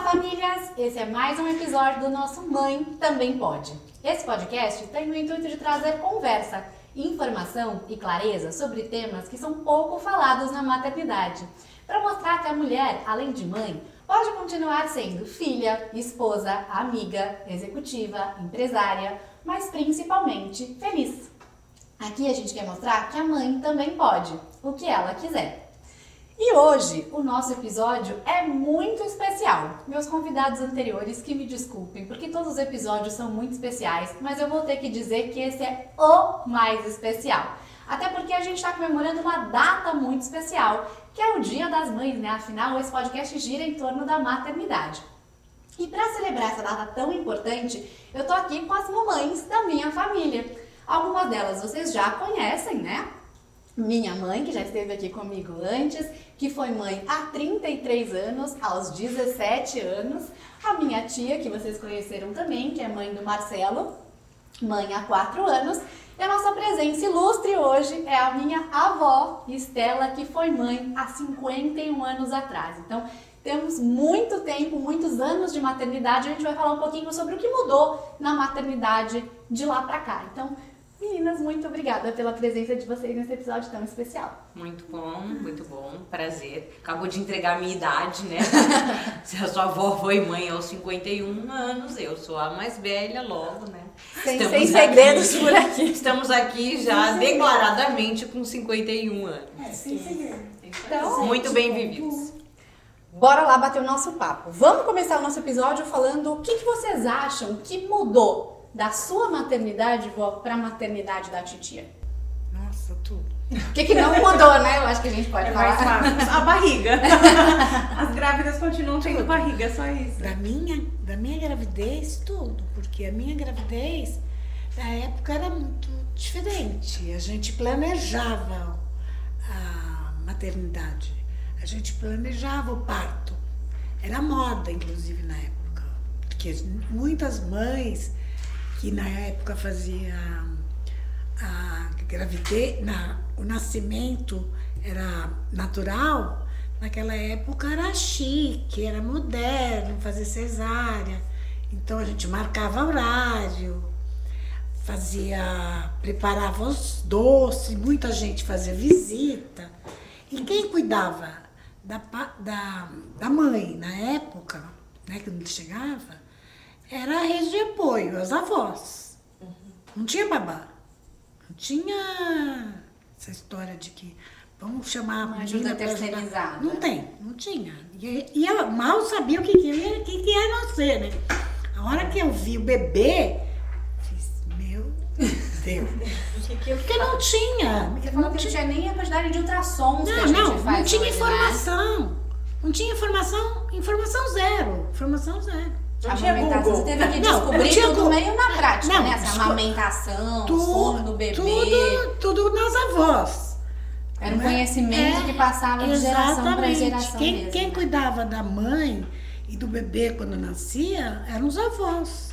famílias! Esse é mais um episódio do nosso Mãe Também Pode. Esse podcast tem o intuito de trazer conversa, informação e clareza sobre temas que são pouco falados na maternidade, para mostrar que a mulher, além de mãe, pode continuar sendo filha, esposa, amiga, executiva, empresária, mas principalmente feliz. Aqui a gente quer mostrar que a mãe também pode, o que ela quiser. E hoje o nosso episódio é muito especial. Meus convidados anteriores que me desculpem, porque todos os episódios são muito especiais, mas eu vou ter que dizer que esse é o mais especial. Até porque a gente está comemorando uma data muito especial, que é o Dia das Mães, né? Afinal, esse podcast gira em torno da maternidade. E para celebrar essa data tão importante, eu tô aqui com as mamães da minha família. Algumas delas vocês já conhecem, né? Minha mãe, que já esteve aqui comigo antes, que foi mãe há 33 anos, aos 17 anos. A minha tia, que vocês conheceram também, que é mãe do Marcelo, mãe há 4 anos. E a nossa presença ilustre hoje é a minha avó, Estela, que foi mãe há 51 anos atrás. Então, temos muito tempo, muitos anos de maternidade. A gente vai falar um pouquinho sobre o que mudou na maternidade de lá pra cá. Então, meninas, muito obrigada pela presença de vocês nesse episódio tão especial. Muito bom, prazer. Acabou de entregar a minha idade, né? Se a sua avó foi mãe aos 51 anos, eu sou a mais velha logo, né? Sem segredos por aqui. Estamos aqui já declaradamente com 51 anos. Sem segredos. Então, muito bem vividos. Bora lá bater o nosso papo. Vamos começar o nosso episódio falando o que vocês acham que mudou da sua maternidade, vó, pra maternidade da titia. Nossa, tudo. O que não mudou, né? Eu acho que a gente pode falar. A barriga. As grávidas continuam tendo barriga, só isso. Da minha gravidez, tudo. Porque a minha gravidez, na época, era muito diferente. A gente planejava a maternidade. A gente planejava o parto. Era moda, inclusive, na época. Porque muitas mães que na época fazia a gravidez, o nascimento era natural, naquela época era chique, era moderno fazer cesárea. Então a gente marcava horário, preparava os doces, muita gente fazia visita. E quem cuidava da mãe na época, né, que não chegava, era a rede de apoio, as avós. Não tinha babá. Não tinha essa história de que vamos chamar uma ajuda terceirizada. Não tinha. E eu mal sabia o que ia nascer, né? A hora que eu vi o bebê, fiz, meu Deus. Porque não tinha. Você falou que não tinha nem a quantidade de ultrassons que a gente faz. Não tinha hoje, informação. Né? Não tinha informação zero. Informação zero. A amamentação, você teve que descobrir tudo meio na prática, né? Essa amamentação, o sono do bebê. Tudo nas avós. Era um conhecimento que passava de geração para geração mesmo. Quem cuidava da mãe e do bebê quando nascia eram os avós.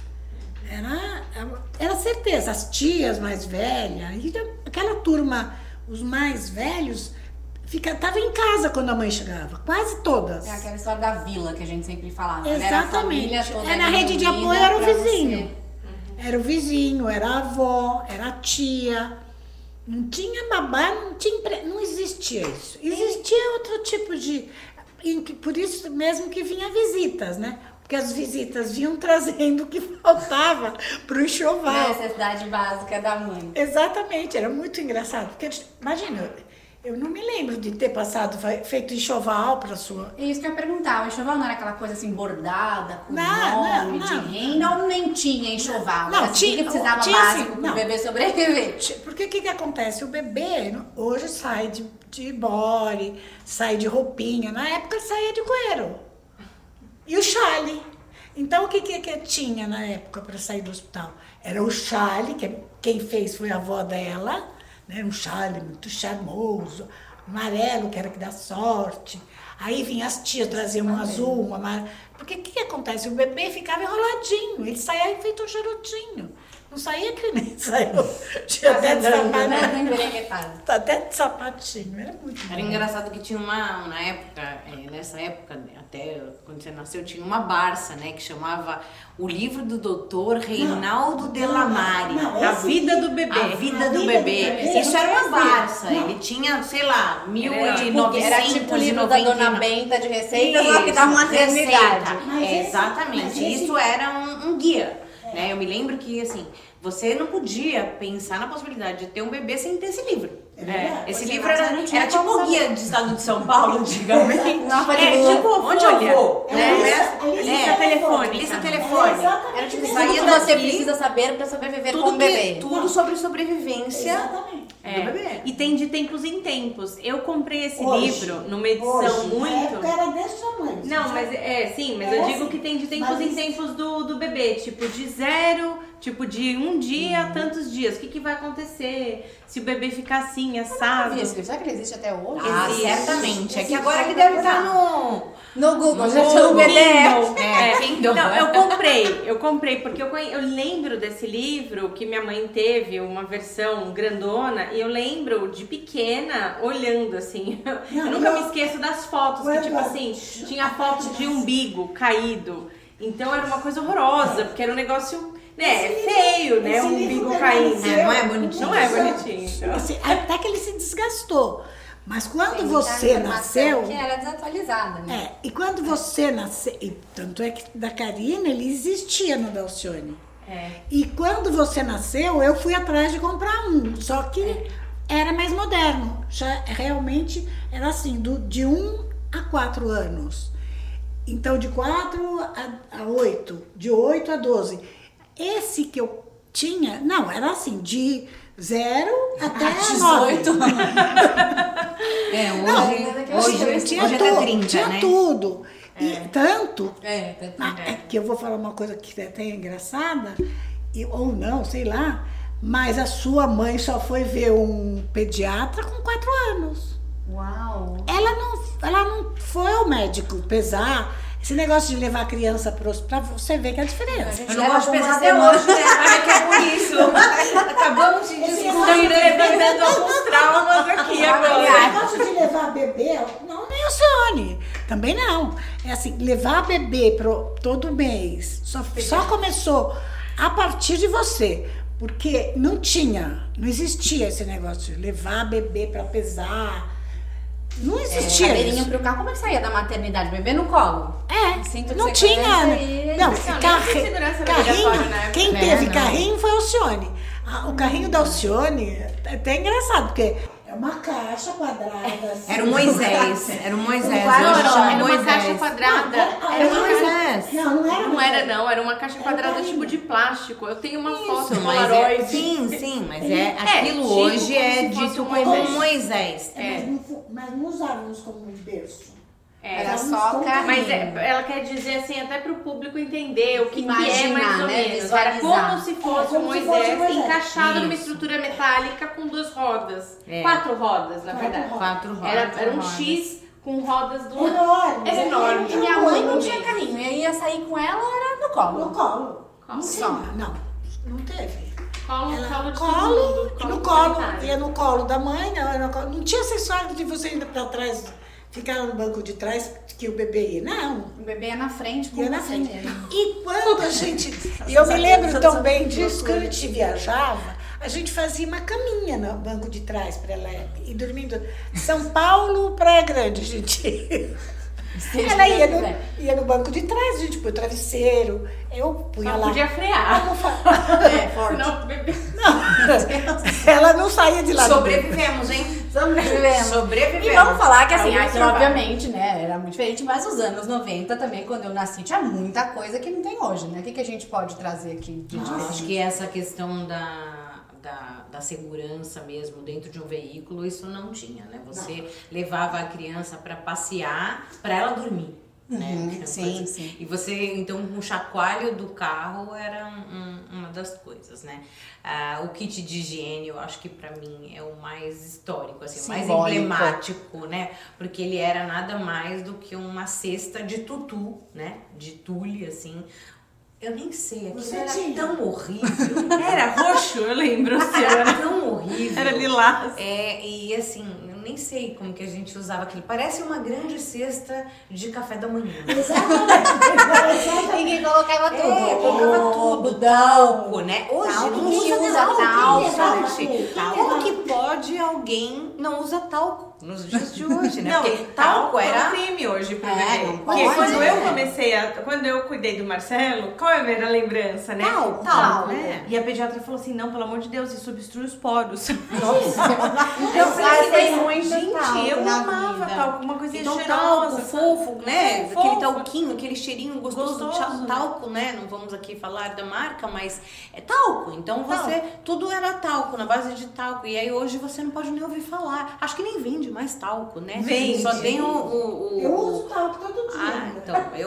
Era certeza. As tias mais velhas, aquela turma, os mais velhos, estavam em casa quando a mãe chegava, quase todas. É aquela história da vila que a gente sempre falava. Exatamente. Era a rede de apoio, era o vizinho. Era o vizinho, era a avó, era a tia. Não tinha babá, não existia isso. Existia outro tipo de... Por isso mesmo que vinha visitas, né? Porque as visitas vinham trazendo o que faltava para o enxoval. Necessidade básica da mãe. Exatamente, era muito engraçado. Porque, imagina... Eu não me lembro de ter feito enxoval para sua... Isso que eu ia perguntar, o enxoval não era aquela coisa assim bordada, com nome de renda, ou nem tinha enxoval? Não, tinha. Que precisava básico para o bebê sobreviver? Porque o que acontece? O bebê hoje sai de body, sai de roupinha. Na época saía de coeiro. E o chale. Então o que tinha na época para sair do hospital? Era o chale, que quem fez foi a avó dela, né? Um chale muito charmoso, amarelo, que era que dá sorte. Aí vinha as tias, traziam um azul, um amarelo. Porque o que acontece? O bebê ficava enroladinho, ele saía feito um charutinho. Não saía que nem saiu. Tinha até de Enverequetado. até de sapatinho. Era muito Era bom. engraçado que tinha nessa época, até quando você nasceu, tinha uma Barça, né? Que chamava O Livro do Doutor Reinaldo Delamare. A vida do bebê. A vida do bebê. Isso era uma Barça. Ele tinha, sei lá, 1999. Era tipo o livro da Dona Benta de receitas, só que da maternidade. Receita. Exatamente. Isso era um guia. Né? Eu me lembro que, assim, você não podia pensar na possibilidade de ter um bebê sem ter esse livro. Esse livro era tipo o guia do estado de São Paulo, antigamente. Tipo, onde eu vou? Lista telefônica. Lista telefônica. Era tipo tudo Saía que você daqui, precisa saber pra sobreviver com o bebê. Tudo sobre sobrevivência Exatamente. do bebê. E tem de tempos em tempos. Eu comprei esse Hoje, livro numa edição hoje, na muito... época era desse tamanho. Não, sabe? mas sim, mas É eu digo assim, que tem de tempos mas em isso- tempos do bebê, tipo de 0, tipo de um dia a tantos dias. O que vai acontecer? Se o bebê ficar assim, assado. Será que ele existe até hoje? Ah, Existe. certamente. É que agora que deve estar No Google, já No tinha um Google. PDF. Kindle. Não, eu comprei porque eu lembro desse livro que minha mãe teve uma versão grandona e eu lembro de pequena olhando assim. Eu nunca me esqueço das fotos que tipo assim, tinha foto de umbigo caído. Então era uma coisa horrorosa, porque era um negócio, né, feio, né, esse um livro umbigo que caindo. nasceu- Não é bonitinho. Não é bonitinho. Então. Até que ele se desgastou. Mas quando Tem muita você informação nasceu... que era desatualizada, né? E quando você nasceu... E tanto é que da Karina, ele existia no Dalcione. E quando você nasceu, eu fui atrás de comprar um. Só que era mais moderno. Já realmente era assim, de 1 a 4 anos. Então, de 4 a 8. De 8 a 12. Esse que eu tinha... Não, era assim, de 0 até 18. 9. Hoje Tinha é tudo, 30, tinha né? tudo. E tanto É que eu vou falar uma coisa que é até engraçada, ou não, sei lá, mas a sua mãe só foi ver um pediatra com 4 anos. Uau! Ela não foi ao médico pesar. Esse negócio de levar a criança pra você ver que é a diferença. Eu não gosto de pesar até hoje, né? Olha que é por isso. Acabamos de Estão levantando alguns traumas aqui agora. O negócio de levar bebê, não nem o Cione, também não. É assim, levar bebê todo mês, só começou a partir de você. Porque não existia esse negócio de levar bebê pra pesar. Não existia Cadeirinha isso. pro carro. Como é que saía da maternidade? Bebê no colo? Cinto de Não segurança tinha. e- Não, nem tinha segurança obrigatória carrinho. na época, Quem né? teve Não. carrinho foi o Alcione. O carrinho da Alcione é até engraçado, porque é uma caixa quadrada. Assim. Era o Moisés. Era o Moisés. Claro, Hoje era chama Era uma Moisés. caixa quadrada. Era o Moisés. Não era. Não, era uma caixa quadrada tipo de plástico. Eu tenho uma foto Isso, mas Polaroid. sim, mas aquilo tipo hoje como é se fosse dito um como Moisés. Moisés. Mas não usávamos como um berço. Era Usávamos só como carrinho. Mas ela quer dizer assim, até pro público entender o que é Imaginar, mais ou né? menos. Era Visualizar. como se fosse como um se fosse Moisés um Moisés. encaixado numa Isso. estrutura metálica com 2 rodas. É. 4 rodas, na verdade. 4 rodas. Era um X com rodas do Enorme. Era enorme. E minha mãe não tinha carrinho. Eu ia sair com ela, era no colo. No colo. Colo. Só. Não teve. colo de todo Colo, mundo. e no colo, comunitário. ia no colo da mãe, não tinha acessório de você ir pra trás, ficar no banco de trás que o bebê ia, não. O bebê ia na frente com Ia na você frente. mesmo. E quando a gente, e eu me lembro tão bem disso, quando a gente viajava, a gente fazia uma caminha no banco de trás para ela ir dormindo. São Paulo, Praia Grande, a gente. Ela ia no banco de trás, a gente põe o travesseiro, eu punha Só lá. podia frear. Forte. Senão o bebê... Ela não saía de lá. do banco. Sobrevivemos, hein? Sobrevivemos. Sobrevivemos. E vamos falar que assim, Alguns aqui, obviamente, né, era muito diferente, mas os anos 90 também, quando eu nasci, tinha muita coisa que não tem hoje, né? O que a gente pode trazer aqui de Acho diferente? que essa questão da segurança mesmo dentro de um veículo, isso não tinha, né? Você levava a criança para passear, para ela dormir. Né? Que é uma sim, coisa- sim. E você, então, o chacoalho do carro era uma das coisas, né? O kit de higiene, eu acho que pra mim é o mais histórico, assim, o mais Simbólico. emblemático, né? Porque ele era nada mais do que uma cesta de tutu, né? De tule, assim. Eu nem sei, aquilo Você era tinha? tão horrível. Era roxo, eu lembro. Era tão horrível. Era lilás. E assim, eu nem sei como que a gente usava aquilo. Parece uma grande cesta de café da manhã. Exatamente. Ninguém colocava tudo. Colocava tudo, talco, né? Hoje Talco, não ninguém usa usa talco, talco. talco. Como que pode alguém não usar talco nos dias de hoje, né? Não, Porque talco era... é um crime hoje pro bebê. não Porque pode. quando eu cuidei do Marcelo, qual é a minha lembrança, né? Talco, né? E a pediatra falou assim, não, pelo amor de Deus, isso obstrui os poros. Eu Eu falei, passei mas, muito gente, talco eu na amava vida. talco, uma coisinha Então, cheirosa. talco, fofo, né? Fofo. Aquele talquinho, aquele cheirinho gostoso, Gostoso, né? talco, né? Não vamos aqui falar da marca, mas é talco. Então tudo era talco, na base de talco. E aí hoje você não pode nem ouvir falar. Acho que nem vende mais talco, né? Vende. Só tem Eu uso talco todo dia. Ah, então, eu...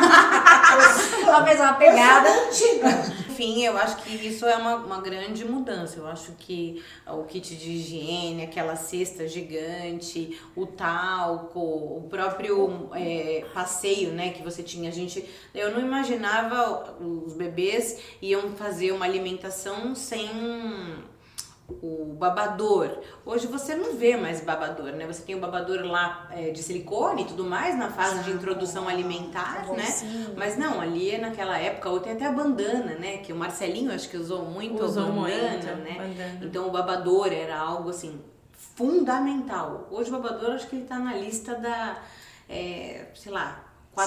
Ela fez uma pegada. Eu sou antiga. Enfim, eu acho que isso é uma grande mudança. Eu acho que o kit de higiene, aquela cesta gigante, o talco, o próprio passeio, né, que você tinha. Eu não imaginava os bebês iam fazer uma alimentação sem o babador. Hoje você não vê mais babador, né? Você tem o babador lá de silicone e tudo mais na fase de introdução alimentar, né? Mas não, ali naquela época, ou tem até a bandana, né? Que o Marcelinho acho que usou muito a bandana, né? Bandana. Então o babador era algo assim fundamental. Hoje o babador acho que ele tá na lista da, sei lá,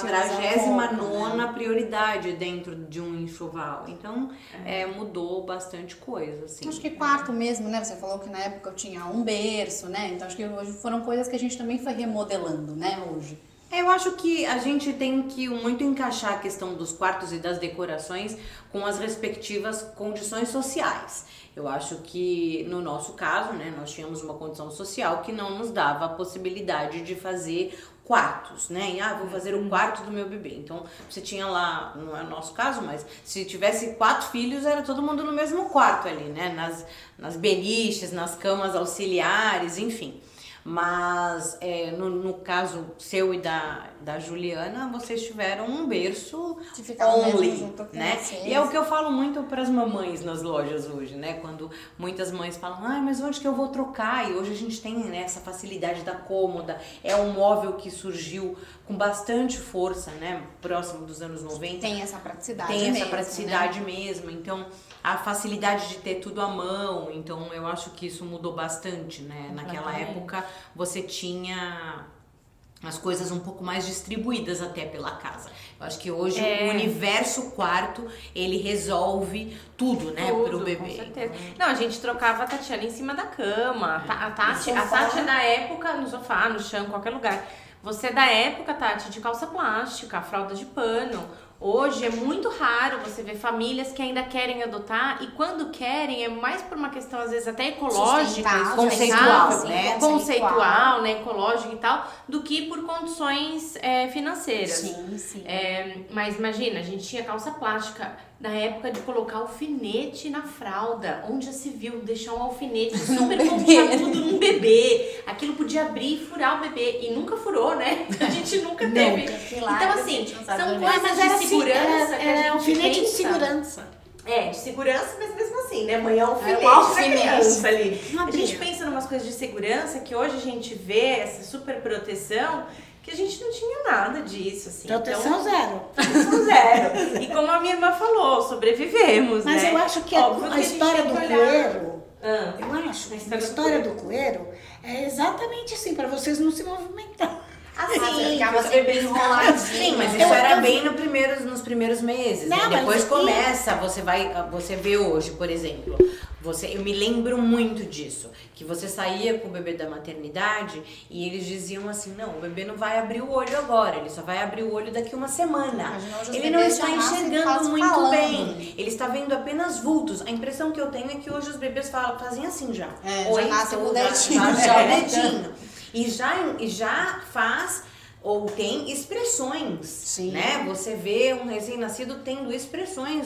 49ª prioridade dentro de um enxoval. Então, mudou bastante coisa, assim. Acho que quarto mesmo, né? Você falou que na época eu tinha um berço, né? Então acho que hoje foram coisas que a gente também foi remodelando, né? Hoje. Eu acho que a gente tem que muito encaixar a questão dos quartos e das decorações com as respectivas condições sociais. Eu acho que no nosso caso, né, nós tínhamos uma condição social que não nos dava a possibilidade de fazer quartos, né? Vou fazer o quarto do meu bebê. Então, você tinha lá, não é o nosso caso, mas se tivesse 4 filhos, era todo mundo no mesmo quarto ali, né? Nas beliches, nas camas auxiliares, enfim. Mas no caso seu e da Juliana, vocês tiveram um berço only, né? E é o que eu falo muito para as mamães nas lojas hoje, né? Quando muitas mães falam, mas onde que eu vou trocar? E hoje a gente tem, né, essa facilidade da cômoda, é um móvel que surgiu com bastante força, né? Próximo dos anos 90. Tem essa praticidade Tem mesmo, essa praticidade né? mesmo, então a facilidade de ter tudo à mão, então eu acho que isso mudou bastante, né? Naquela época você tinha as coisas um pouco mais distribuídas até pela casa. Eu acho que hoje o universo quarto, ele resolve tudo, né, pro bebê. Com certeza. Não, a gente trocava a Tatiana em cima da cama, a Tati é da época no sofá, no chão, em qualquer lugar. Você é da época, Tati, de calça plástica, fralda de pano. Hoje é muito raro você ver famílias que ainda querem adotar e quando querem é mais por uma questão às vezes até ecológica, conceitual, né, ecológica e tal, do que por condições financeiras. Sim. Mas imagina, a gente tinha calça plástica na época de colocar alfinete na fralda, onde já se viu deixar um alfinete super pontiagudo num bebê, aquilo podia abrir e furar o bebê e nunca furou, né? A gente nunca teve. Então assim, são coisas de segurança que a gente alfinete de pensa. segurança. De segurança, mas mesmo assim, né? Mãe, alfinete alfinete. pra criança ali. Não A gente abria. pensa em umas coisas de segurança que hoje a gente vê, essa super proteção, que a gente não tinha nada disso, assim. Proteção zero. Proteção zero. E como a minha irmã falou, sobrevivemos, Mas né? eu acho que Óbvio a gente história tem do que olhar. coelho, Ah. eu acho que a história do coelho é exatamente assim, para vocês não se movimentarem. Você ficava sempre enroladinho. Sim, mas isso Eu- era eu- bem nos primeiros meses. Não, Né? mas Depois e- começa, você vê hoje, por exemplo. Eu me lembro muito disso. Que você saía com o bebê da maternidade e eles diziam assim, não, o bebê não vai abrir o olho agora, ele só vai abrir o olho daqui uma semana. Imagina, hoje os Ele não bebês está já nascem enxergando quase muito falando. bem. Ele está vendo apenas vultos. A impressão que eu tenho é que hoje os bebês fazem assim já. Já nasce com o dedinho. Já o dedinho. E já faz ou tem expressões, Sim. né? Você vê um recém-nascido tendo expressões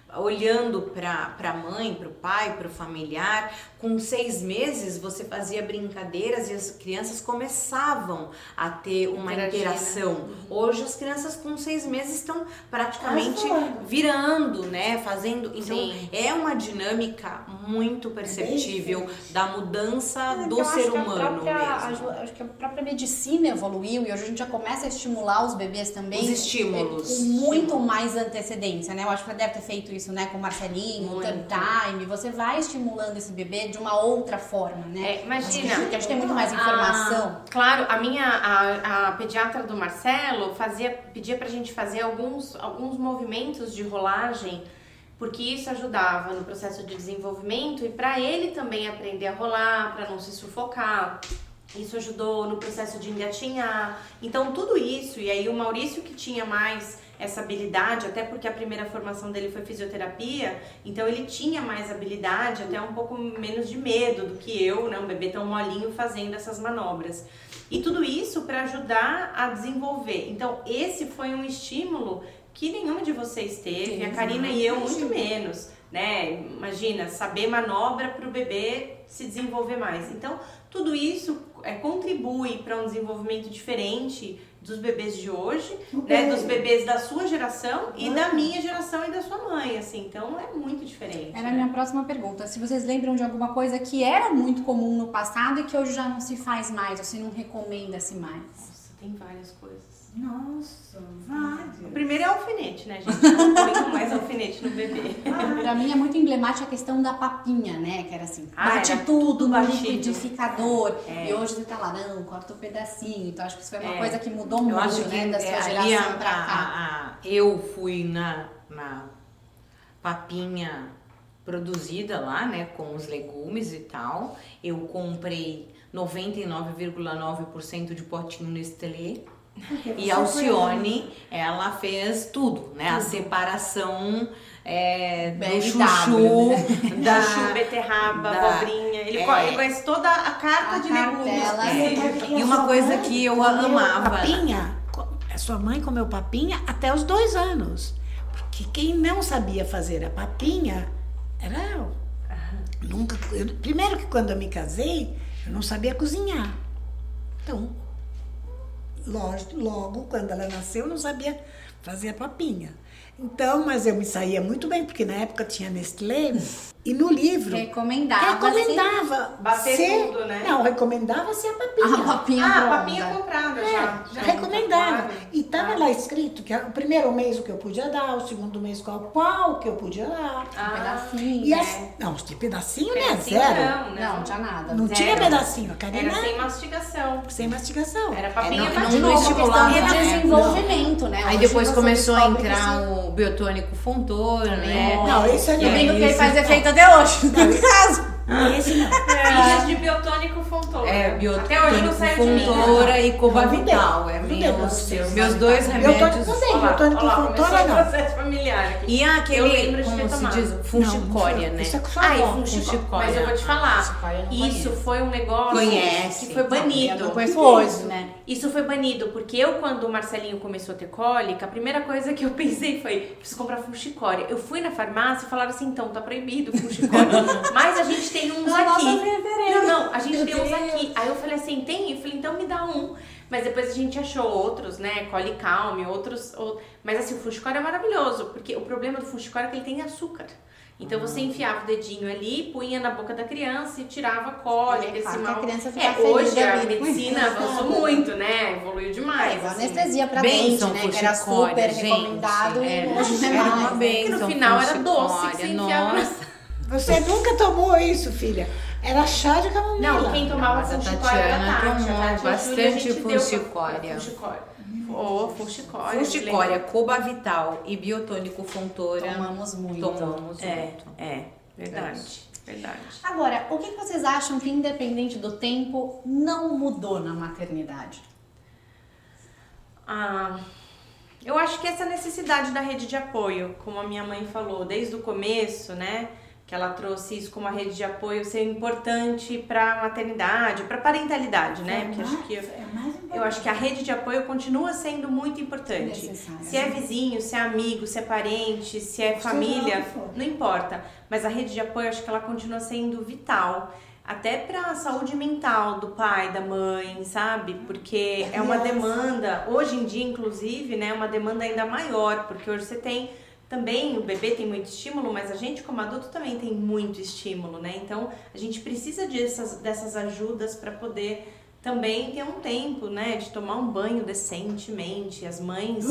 olhando para a mãe, para o pai, para o familiar. Com 6 meses você fazia brincadeiras e as crianças começavam a ter uma interação. Hoje as crianças com 6 meses estão praticamente virando, né? Fazendo. Então é uma dinâmica muito perceptível da mudança do ser humano mesmo. Acho que a própria medicina evoluiu e hoje a gente já começa a estimular os bebês também. Os estímulos. Com muito mais antecedência, né? Eu acho que ela deve ter feito isso, né? Com o Marcelinho, o Tummy Time. Você vai estimulando esse bebê de uma outra forma, né? Imagina. Porque a gente tem muito mais informação. Claro, a pediatra do Marcelo pedia pra gente fazer alguns movimentos de rolagem, porque isso ajudava no processo de desenvolvimento e para ele também aprender a rolar, para não se sufocar. Isso ajudou no processo de engatinhar. Então tudo isso, e aí o Maurício que tinha mais essa habilidade, até porque a primeira formação dele foi fisioterapia, então ele tinha mais habilidade, até um pouco menos de medo do que eu, né, um bebê tão molinho fazendo essas manobras. E tudo isso para ajudar a desenvolver. Então esse foi um estímulo que nenhuma de vocês teve, a Karina e eu muito menos, né? Imagina, saber manobra para o bebê se desenvolver mais. Então tudo isso contribui para um desenvolvimento diferente dos bebês de hoje, né, dos bebês da sua geração e da minha geração e da sua mãe, assim, então é muito diferente. Era a minha próxima pergunta, se vocês lembram de alguma coisa que era muito comum no passado e que hoje já não se faz mais, ou se não recomenda-se mais? Nossa, tem várias coisas. Nossa, várias. O primeiro é alfinete, né, gente? Não põe mais alfinete no bebê. Pra mim é muito emblemática a questão da papinha, né? Que era assim, bate era tudo no batido. liquidificador. E hoje você tá lá, não, corta um pedacinho. Então acho que isso foi uma coisa que mudou muito, né? Da sua geração pra cá. Eu fui na papinha produzida lá, né? Com os legumes e tal. Eu comprei 99,9% de potinho Nestlé. E a Alcione, ela fez tudo, né? A separação do chuchu, da chuchu, beterraba, abobrinha. Ele conhece toda a carta de legumes. E uma coisa que eu amava. Papinha, a sua mãe comeu papinha até os 2 anos. Porque quem não sabia fazer a papinha era eu. Primeiro que quando eu me casei, eu não sabia cozinhar. Então, logo quando ela nasceu, eu não sabia fazer a papinha. Então, mas eu me saía muito bem, porque na época tinha Nestlé e no livro recomendava bater tudo, né? Não, recomendava-se a papinha. A papinha a papinha comprada já recomendava. E estava lá escrito que o primeiro mês o que eu podia dar, o segundo mês qual que eu podia dar. Um pedacinho, e não, de pedacinho, né? Zero. Não tinha nada. Não tinha pedacinho. A Karina era sem mastigação. Sem mastigação. Era papinha não estimulava de desenvolvimento, né? Aí depois começou a entrar o biotônico Fontoura, né? Não, esse é eu brinco que ele faz efeito até hoje, no caso. Esse não. Filhas de biotônico Fontoura. Biotônico até hoje não saiu de mim. Fontoura e Cobavital. Meus 2 remédios. Biotônico Fontoura não. Processo familiar aqui. E aquele, eu lembro de como ter se tomado. diz, funchicória, né? Isso é com sua Ai, avó. funchicória. Mas eu vou te falar, isso foi um negócio que foi banido. Eu conheço hoje, né? Isso foi banido, porque eu, quando o Marcelinho começou a ter cólica, a primeira coisa que eu pensei foi, preciso comprar funchicória. Eu fui na farmácia e falaram assim, então, tá proibido funchicória. Mas a gente tem uns aqui. Não, a gente tem uns aqui. Aí eu falei assim, tem? Eu falei, então me dá um. Mas depois a gente achou outros, né? Colicalme, outros. Mas assim, o funchicória é maravilhoso, porque o problema do funchicória é que ele tem açúcar. Então você enfiava o dedinho ali, punha na boca da criança e tirava a cólica, esse mal. A criança fica feliz hoje a da vida. medicina avançou muito, né? Evoluiu demais. A anestesia pra dente, né? Que era super recomendado e hoje não é mais. Porque no final era doce que você enfiava. Você nunca tomou isso, filha? Era chá de camomila. Não, quem tomava funchicória era a Tati. Tomou bastante funchicória. Funchicória, Cobavital e biotônico Fontoura. Tomamos muito. Verdade. Agora, o que vocês acham que, independente do tempo, não mudou na maternidade? Eu acho que essa necessidade da rede de apoio, como a minha mãe falou, desde o começo, né? que ela trouxe isso como a rede de apoio ser importante para maternidade, para parentalidade, né? Porque eu acho que a rede de apoio continua sendo muito importante. Se é vizinho, se é amigo, se é parente, se é família, não importa. Mas a rede de apoio, acho que ela continua sendo vital. Até para a saúde mental do pai, da mãe, sabe? Porque é uma demanda, hoje em dia, inclusive, né? Uma demanda ainda maior, porque hoje você tem também, o bebê tem muito estímulo, mas a gente como adulto também tem muito estímulo, né? Então, a gente precisa dessas ajudas para poder também ter um tempo, né? De tomar um banho decentemente, as mães...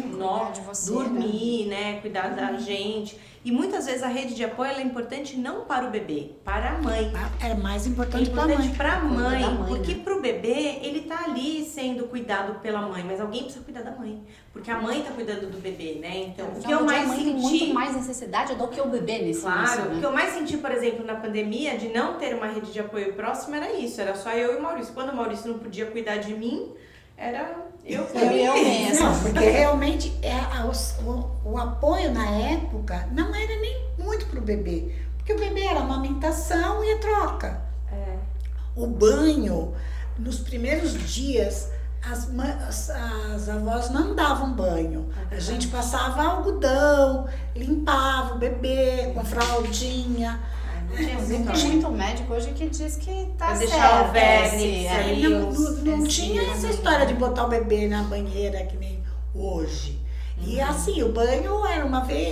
Dormir, né? Cuidar da gente... E muitas vezes a rede de apoio ela é importante não para o bebê, para a mãe. É mais importante para a mãe. Para a mãe, porque para o bebê ele tá ali sendo cuidado pela mãe, mas alguém precisa cuidar da mãe, porque a mãe tá cuidando do bebê, né? Então, o que eu mais senti... tem muito mais necessidade do que o bebê nesse início, né? O que eu mais senti, por exemplo, na pandemia, de não ter uma rede de apoio próxima era isso, era só eu e o Maurício. Quando o Maurício não podia cuidar de mim, era eu mesma. Não, porque realmente o apoio na época não era nem muito pro bebê. Porque o bebê era amamentação e a troca. O banho, nos primeiros dias, as avós não davam banho. A gente passava algodão, limpava o bebê com fraldinha. Tem muito médico hoje que diz que tá certo. Deixar o vernix ali. Não tinha essa história de botar o bebê na banheira que nem hoje. E assim, o banho era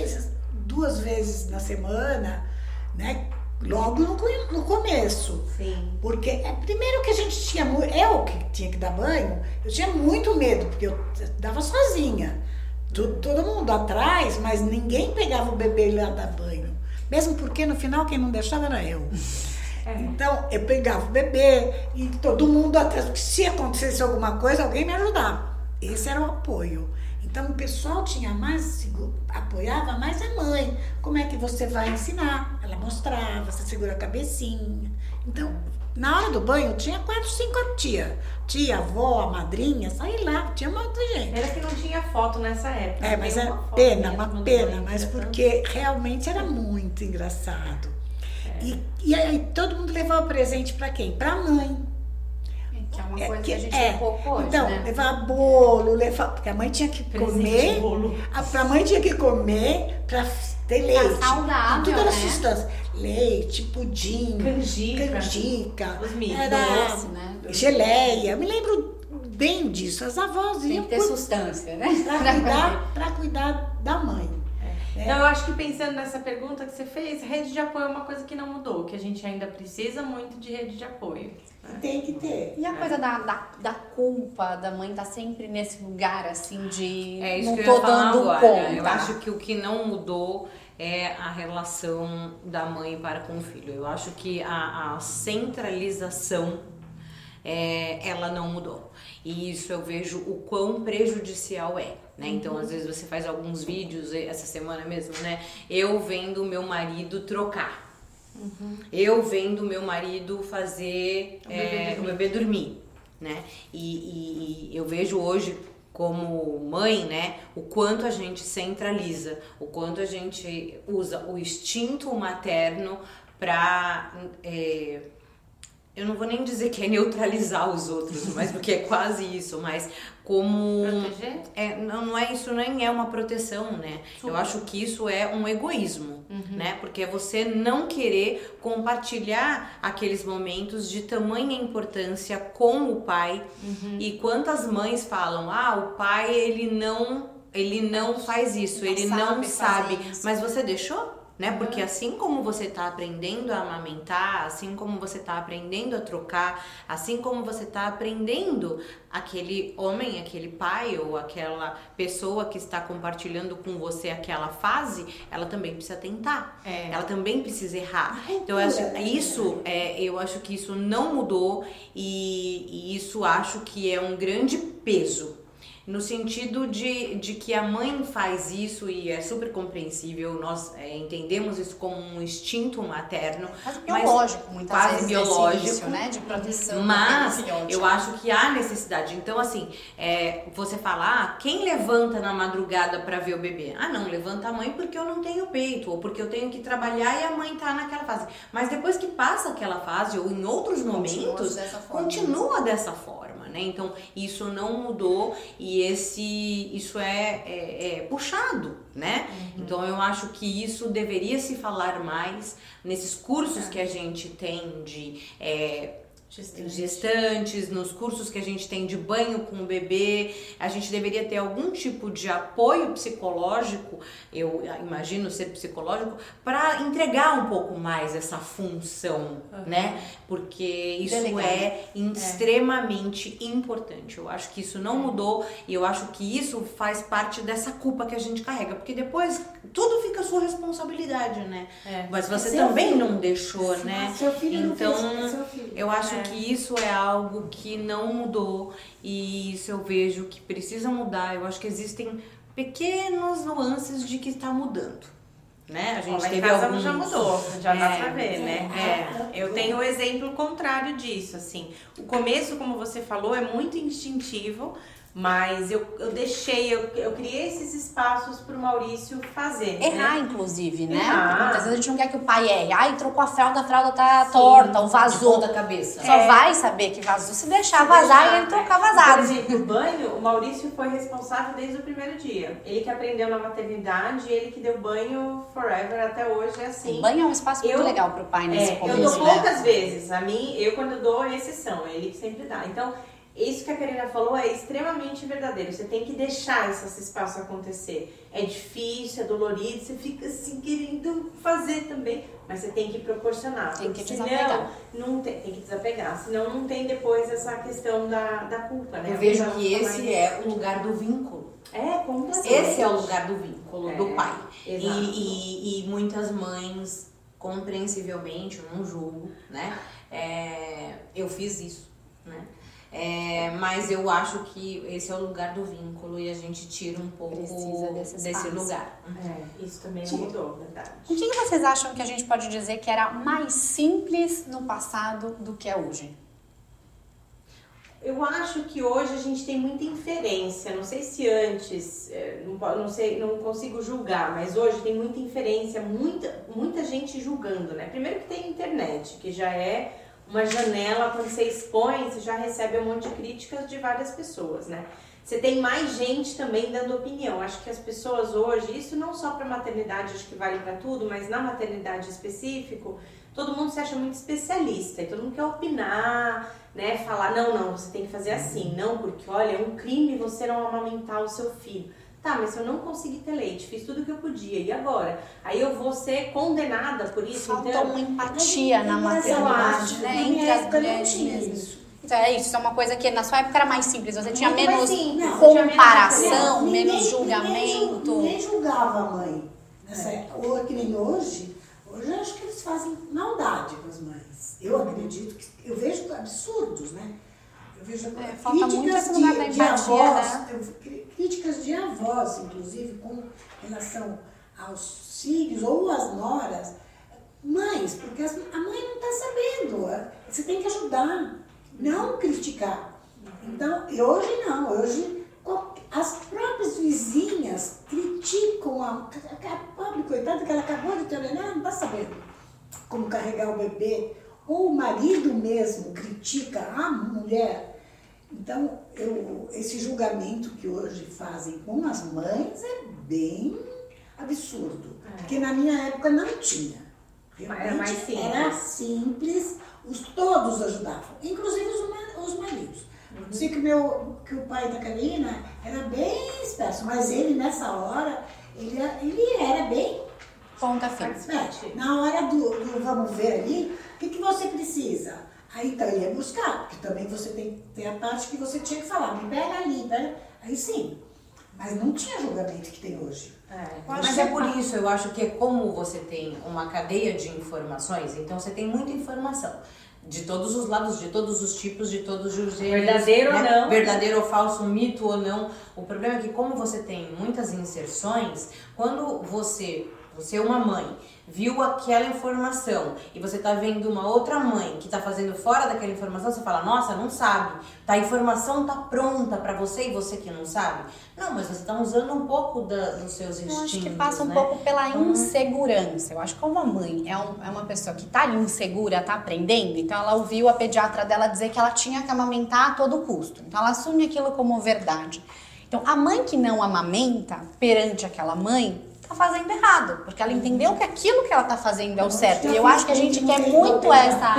2 vezes na semana, né? Logo no começo. Sim. Porque primeiro que a gente tinha... Eu que tinha que dar banho, eu tinha muito medo, porque eu dava sozinha. Todo mundo atrás, mas ninguém pegava o bebê e ia dar banho. Mesmo porque no final quem não deixava era eu. Então eu pegava o bebê e todo mundo atrás, porque se acontecesse alguma coisa, alguém me ajudava. Esse era o apoio. Então o pessoal apoiava mais a mãe. Como é que você vai ensinar? Ela mostrava, você segura a cabecinha. Então, na hora do banho, tinha 4, 5 tia, avó, a madrinha, saí lá, tinha uma outra gente. Era que não tinha foto nessa época. Mas era uma pena, mas porque realmente era muito engraçado. E aí todo mundo levava presente pra quem? Pra mãe. Que é uma coisa que a gente vê pouco hoje, então, né? levar bolo, porque a mãe tinha que comer. A mãe tinha que comer pra ter leite. Saudável, tudo era né? sustância. Leite, pudim, canjica, doce, né? Geleia. Eu me lembro bem disso. As avós iam ter sustância, né? Pra cuidar da mãe. Então, eu acho que pensando nessa pergunta que você fez, rede de apoio é uma coisa que não mudou, que a gente ainda precisa muito de rede de apoio. Tem que ter. E a coisa da culpa da mãe tá sempre nesse lugar, assim, de isso não que tô eu ia falar dando agora. conta. Eu acho que o que não mudou é a relação da mãe para com o filho. Eu acho que a centralização, ela não mudou. E isso eu vejo o quão prejudicial é. Né? Então, às vezes você faz alguns vídeos, essa semana mesmo, né? Eu vendo o meu marido trocar. Eu vendo o meu marido fazer o bebê dormir, né? E eu vejo hoje como mãe, né? O quanto a gente centraliza, o quanto a gente usa o instinto materno pra... eu não vou nem dizer que é neutralizar os outros, mas porque é quase isso, mas como... Proteger? Não é isso, nem é uma proteção, né? Eu acho que isso é um egoísmo, né? Porque é você não querer compartilhar aqueles momentos de tamanha importância com o pai. E quantas mães falam, o pai, ele não faz isso, ele não sabe. Mas você deixou? Né? Porque assim como você está aprendendo a amamentar, assim como você está aprendendo a trocar, assim como você está aprendendo, aquele homem, aquele pai ou aquela pessoa que está compartilhando com você aquela fase, ela também precisa tentar, ela também precisa errar. Então eu acho que isso não mudou e isso acho que é um grande peso. no sentido de que a mãe faz isso e é super compreensível, nós entendemos isso como um instinto materno. Quase biológico, muitas quase vezes, biológico, início, né, de proteção. mas eu acho que há necessidade. Então, assim, você fala, quem levanta na madrugada pra ver o bebê? Ah, não, levanta a mãe porque eu não tenho peito, ou porque eu tenho que trabalhar e a mãe tá naquela fase. Mas depois que passa aquela fase, ou em outros momentos, continua dessa forma. Né? Então, isso não mudou e isso é puxado, né? Então, eu acho que isso deveria se falar mais nesses cursos que a gente tem de gestantes, nos cursos que a gente tem de banho com o bebê. A gente deveria ter algum tipo de apoio psicológico, eu imagino ser psicológico, para entregar um pouco mais essa função, né? Porque isso é extremamente importante. Eu acho que isso não mudou e eu acho que isso faz parte dessa culpa que a gente carrega, porque depois tudo fica a sua responsabilidade, né? Mas você também não deixou, né? Seu filho então, não fez, seu filho. Eu acho que isso é algo que não mudou e isso eu vejo que precisa mudar. Eu acho que existem pequenas nuances de que está mudando, né? A gente teve alguns... já mudou, já dá pra ver, né? Eu tenho o exemplo contrário disso, assim. O começo, como você falou, é muito instintivo, mas eu criei esses espaços pro Maurício fazer. Errar, né? inclusive, né? Errar. Muitas vezes a gente não quer que o pai erre. Ai, trocou a fralda tá torta, ou vazou. Da cabeça. Só vai saber que vazou se deixar vazar e ele trocar vazado. Por exemplo, o banho, o Maurício foi responsável desde o primeiro dia. Ele que aprendeu na maternidade, ele que deu banho forever, até hoje é assim. O banho é um espaço muito legal pro pai nesse começo, eu dou né? poucas vezes. Eu quando dou é exceção, ele que sempre dá. Então, isso que a Karina falou é extremamente verdadeiro. Você tem que deixar esse espaço acontecer. É difícil, é dolorido, você fica assim querendo fazer também, mas você tem que proporcionar. Tem que desapegar. Tem que desapegar, senão não tem depois essa questão da culpa, né? Eu vejo que esse é o lugar do vínculo. Completamente. Esse é o lugar do vínculo do pai. Exato. E muitas mães, compreensivelmente, eu não julgo, né? Eu fiz isso, né? Mas eu acho que esse é o lugar do vínculo e a gente tira um pouco desse lugar. Isso também não mudou, verdade. O que vocês acham que a gente pode dizer que era mais simples no passado do que é hoje? Eu acho que hoje a gente tem muita inferência, não sei se antes, não consigo julgar, mas hoje tem muita inferência, muita gente julgando, né? Primeiro que tem internet, que já é uma janela, quando você expõe, você já recebe um monte de críticas de várias pessoas, né? Você tem mais gente também dando opinião. Acho que as pessoas hoje, isso não só para maternidade, acho que vale para tudo, mas na maternidade específico, todo mundo se acha muito especialista e todo mundo quer opinar, né? Falar, não, você tem que fazer assim, não, porque olha, é um crime você não amamentar o seu filho. Tá, mas se eu não conseguir ter leite, fiz tudo o que eu podia, e agora? Aí eu vou ser condenada por isso? Falta então, uma empatia na maternidade, né? Entre as mulheres mesmo. Então isso é uma coisa que na sua época era mais simples, você tinha menos comparação, menos julgamento. Ninguém julgava a mãe. Ou que nem hoje eu acho que eles fazem maldade com as mães. Eu acredito que, eu vejo absurdos, né? Eu vejo falta muito esse lugar da empatia, avós, críticas de avós, inclusive, com relação aos filhos ou às noras. Mães, porque a mãe não está sabendo. Você tem que ajudar, não criticar. Então, e hoje não. Hoje, as próprias vizinhas criticam a pobre coitada que ela acabou de ter neném, ela não está sabendo como carregar o bebê. Ou o marido mesmo critica a mulher. Então, esse julgamento que hoje fazem com as mães é bem absurdo. Porque na minha época não tinha. Realmente era simples, todos ajudavam, inclusive os maridos. Eu sei que o pai da Karina era bem esperto, mas ele nessa hora, ele era bem... Ponta firme. Na hora do vamos ver ali, o que você precisa? Aí então ele ia buscar, porque também você tem a parte que você tinha que falar, me pega ali, pega. Aí sim, mas não tinha julgamento que tem hoje. Mas é por isso, eu acho que como você tem uma cadeia de informações, então você tem muita informação. De todos os lados, de todos os tipos, de todos os gêneros. Verdadeiro ou não. Verdadeiro ou falso, mito ou não. O problema é que como você tem muitas inserções, quando você é uma mãe, viu aquela informação e você tá vendo uma outra mãe que tá fazendo fora daquela informação, você fala, nossa, não sabe. A informação tá pronta pra você e você que não sabe. Não, mas você tá usando um pouco dos seus instintos. Eu acho que passa um pouco pela insegurança. Eu acho que como a mãe é uma pessoa que tá ali insegura, tá aprendendo, então ela ouviu a pediatra dela dizer que ela tinha que amamentar a todo custo. Então ela assume aquilo como verdade. Então a mãe que não amamenta perante aquela mãe tá fazendo errado, porque ela entendeu que aquilo que ela tá fazendo é o certo. E eu acho que a gente quer muito essa...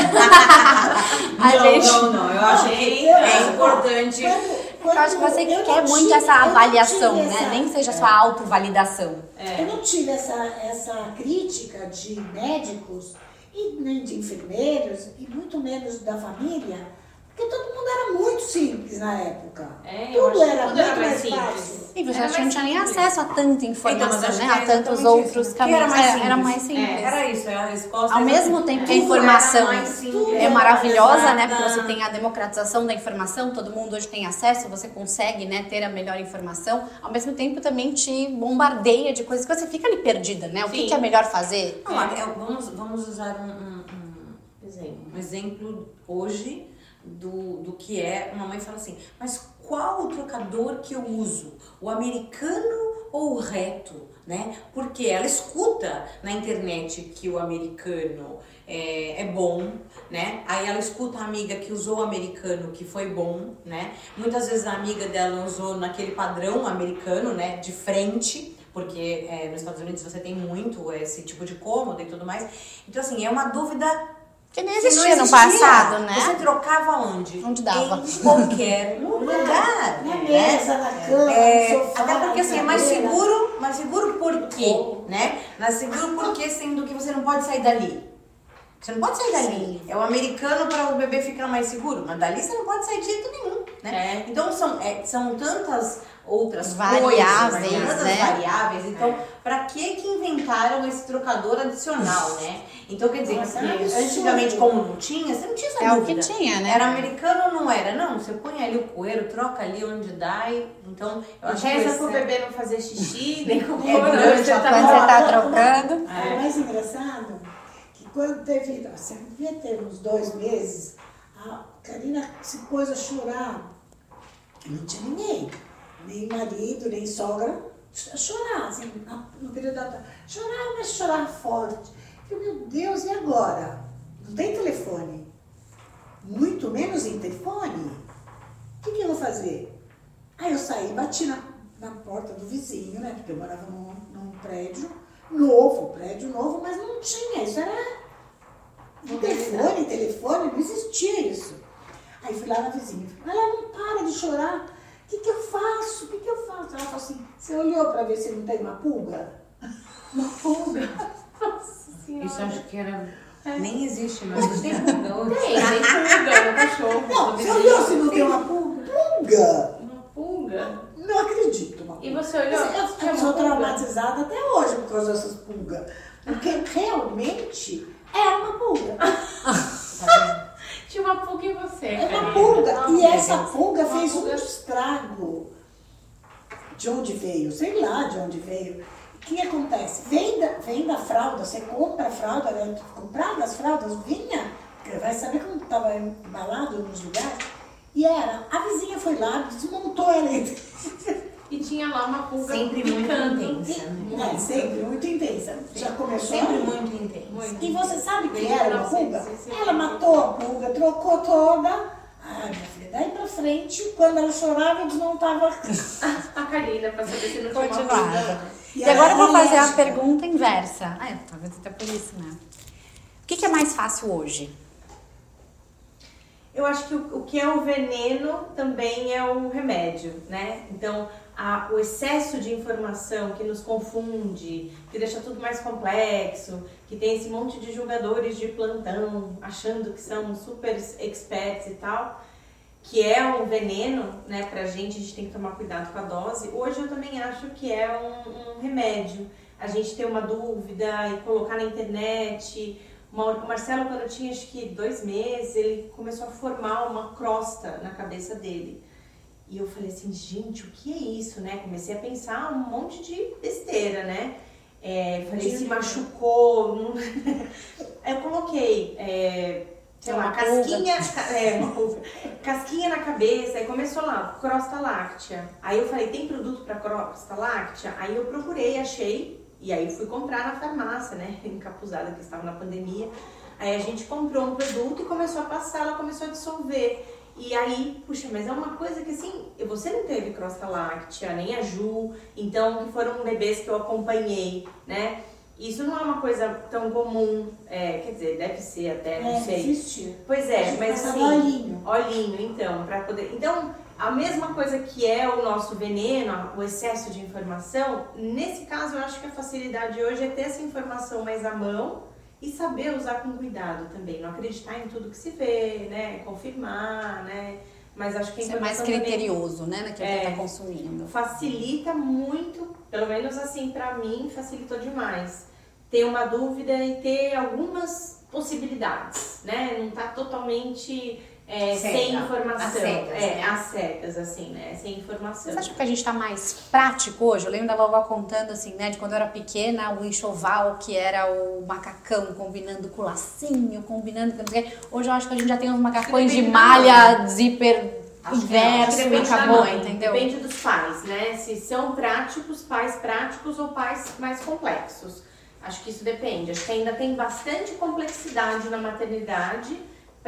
Não, eu acho que é importante... Eu acho que você quer muito essa avaliação, né? Nem que seja sua autovalidação. Eu não tive essa crítica de médicos e nem de enfermeiros e muito menos da família, porque todo mundo era muito simples na época. Tudo era muito mais fácil. E você não tinha nem acesso a tanta informação, né? A tantos outros caminhos. Era mais simples. Era isso, a resposta. Ao mesmo tempo que a informação é maravilhosa, né? Porque você tem a democratização da informação, todo mundo hoje tem acesso, você consegue, né, ter a melhor informação. Ao mesmo tempo também te bombardeia de coisas que você fica ali perdida, né? O que é melhor fazer? Vamos usar um exemplo hoje do que é, uma mãe fala assim, mas qual o trocador que eu uso? O americano ou o reto? Né? Porque ela escuta na internet que o americano é bom, né? Aí ela escuta a amiga que usou o americano que foi bom, né? Muitas vezes a amiga dela usou naquele padrão americano, né? De frente, porque nos Estados Unidos você tem muito esse tipo de cômodo e tudo mais. Então assim, é uma dúvida que nem existia no passado, né? Você trocava onde? Onde dava. Em qualquer lugar. Na mesa, na cama, no sofá. Até porque assim, é mais seguro por quê? Né? Mais seguro porque sendo que você não pode sair dali. Você não pode sair dali. É o americano para o bebê ficar mais seguro, mas dali você não pode sair de jeito nenhum, né? Então são tantas outras variáveis, coisas, né? Variáveis. Então, para que inventaram esse trocador adicional, né? Então, quer dizer, antigamente, como não tinha, você não tinha essa dúvida. É o que tinha, né? Era americano ou não era? Não, você põe ali o coeiro, troca ali onde dá e... Então, eu acho que reza pro bebê não fazer xixi, nem com quando você tá trocando. O mais engraçado que quando teve, você devia ter uns 2 meses, a Karina se pôs a chorar. Não tinha ninguém, nem marido, nem sogra, a chorar, assim, no período da tarde. Chorava, mas chorava forte. Eu, meu Deus, e agora? Não tem telefone. Muito menos interfone. O que eu vou fazer? Aí eu saí, bati na porta do vizinho, né? Porque eu morava num prédio novo, mas não tinha. Isso era telefone, não existia isso. Aí fui lá na vizinha, ela não para de chorar. O que eu faço? Ela falou assim, você olhou para ver se não tem uma pulga? Uma pulga? Nossa Senhora. Isso acho que era... Nem existe mais. Tem pulga hoje. Tem pulga no cachorro. Não, você olhou se não tem uma pulga? Pulga? Uma pulga? Não acredito. Uma pulga. E você olhou? Eu sou traumatizada até hoje por causa dessas pulgas. Porque realmente era uma pulga. Tinha uma pulga em você. É uma pulga. E essa pulga fez um estrago. De onde veio? Sei lá de onde veio. O que acontece? Vem da fralda, você compra a fralda, né? Comprava as fraldas, vinha, vai saber como estava embalado nos lugares. E a vizinha foi lá, desmontou ela. E tinha lá uma pulga sempre picando. Muito intensa, né? Sempre muito intensa. Já começou sempre aí. muito intensa. E você sabe o que era uma pulga? Ela matou a pulga, trocou toda. Ai, minha filha, daí pra frente, quando ela chorava, eu desmontava a Karina pra saber se não tinha uma pulga. E agora eu vou fazer a pergunta inversa. Talvez até por isso, né? O que é mais fácil hoje? Eu acho que o que é o veneno também é o remédio, né? Então, o excesso de informação que nos confunde, que deixa tudo mais complexo, que tem esse monte de julgadores de plantão achando que são super experts e tal, que é um veneno, né, pra gente, a gente tem que tomar cuidado com a dose. Hoje eu também acho que é um remédio. A gente ter uma dúvida e colocar na internet O Marcelo, quando eu tinha acho que 2 meses, ele começou a formar uma crosta na cabeça dele. E eu falei assim, gente, o que é isso, né? Comecei a pensar um monte de besteira, né? Falei, se machucou. Eu coloquei, sei lá, casquinha na cabeça. Aí começou lá, crosta láctea. Aí eu falei, tem produto pra crosta láctea? Aí eu procurei, achei. E aí fui comprar na farmácia, né? Encapuzada, que estava na pandemia. Aí a gente comprou um produto e começou a passar, ela começou a dissolver. E aí, puxa, mas é uma coisa que assim, você não teve crosta láctea, nem a Ju, então que foram bebês que eu acompanhei, né? Isso não é uma coisa tão comum, quer dizer, deve ser até, não sei. Existe. Pois é, mas assim, olhinho, então, para poder... Então, a mesma coisa que é o nosso veneno, o excesso de informação, nesse caso eu acho que a facilidade hoje é ter essa informação mais à mão e saber usar com cuidado também, não acreditar em tudo que se vê, né, confirmar, né, mas acho que a informação ser mais criterioso, né, naquilo que está consumindo. Facilita muito, pelo menos assim pra mim, facilitou demais. Ter uma dúvida e ter algumas possibilidades, né, não tá totalmente... sem informação, às cegas, assim, né? Sem informação. Você acha que a gente tá mais prático hoje? Eu lembro da vovó contando, assim, né, de quando eu era pequena, o enxoval, que era o macacão, combinando com o lacinho, combinando com... Hoje eu acho que a gente já tem uns macacões de malha, zíper inverso e acabou, entendeu? Depende dos pais, né? Se são práticos, pais práticos ou pais mais complexos. Acho que isso depende. Acho que ainda tem bastante complexidade na maternidade,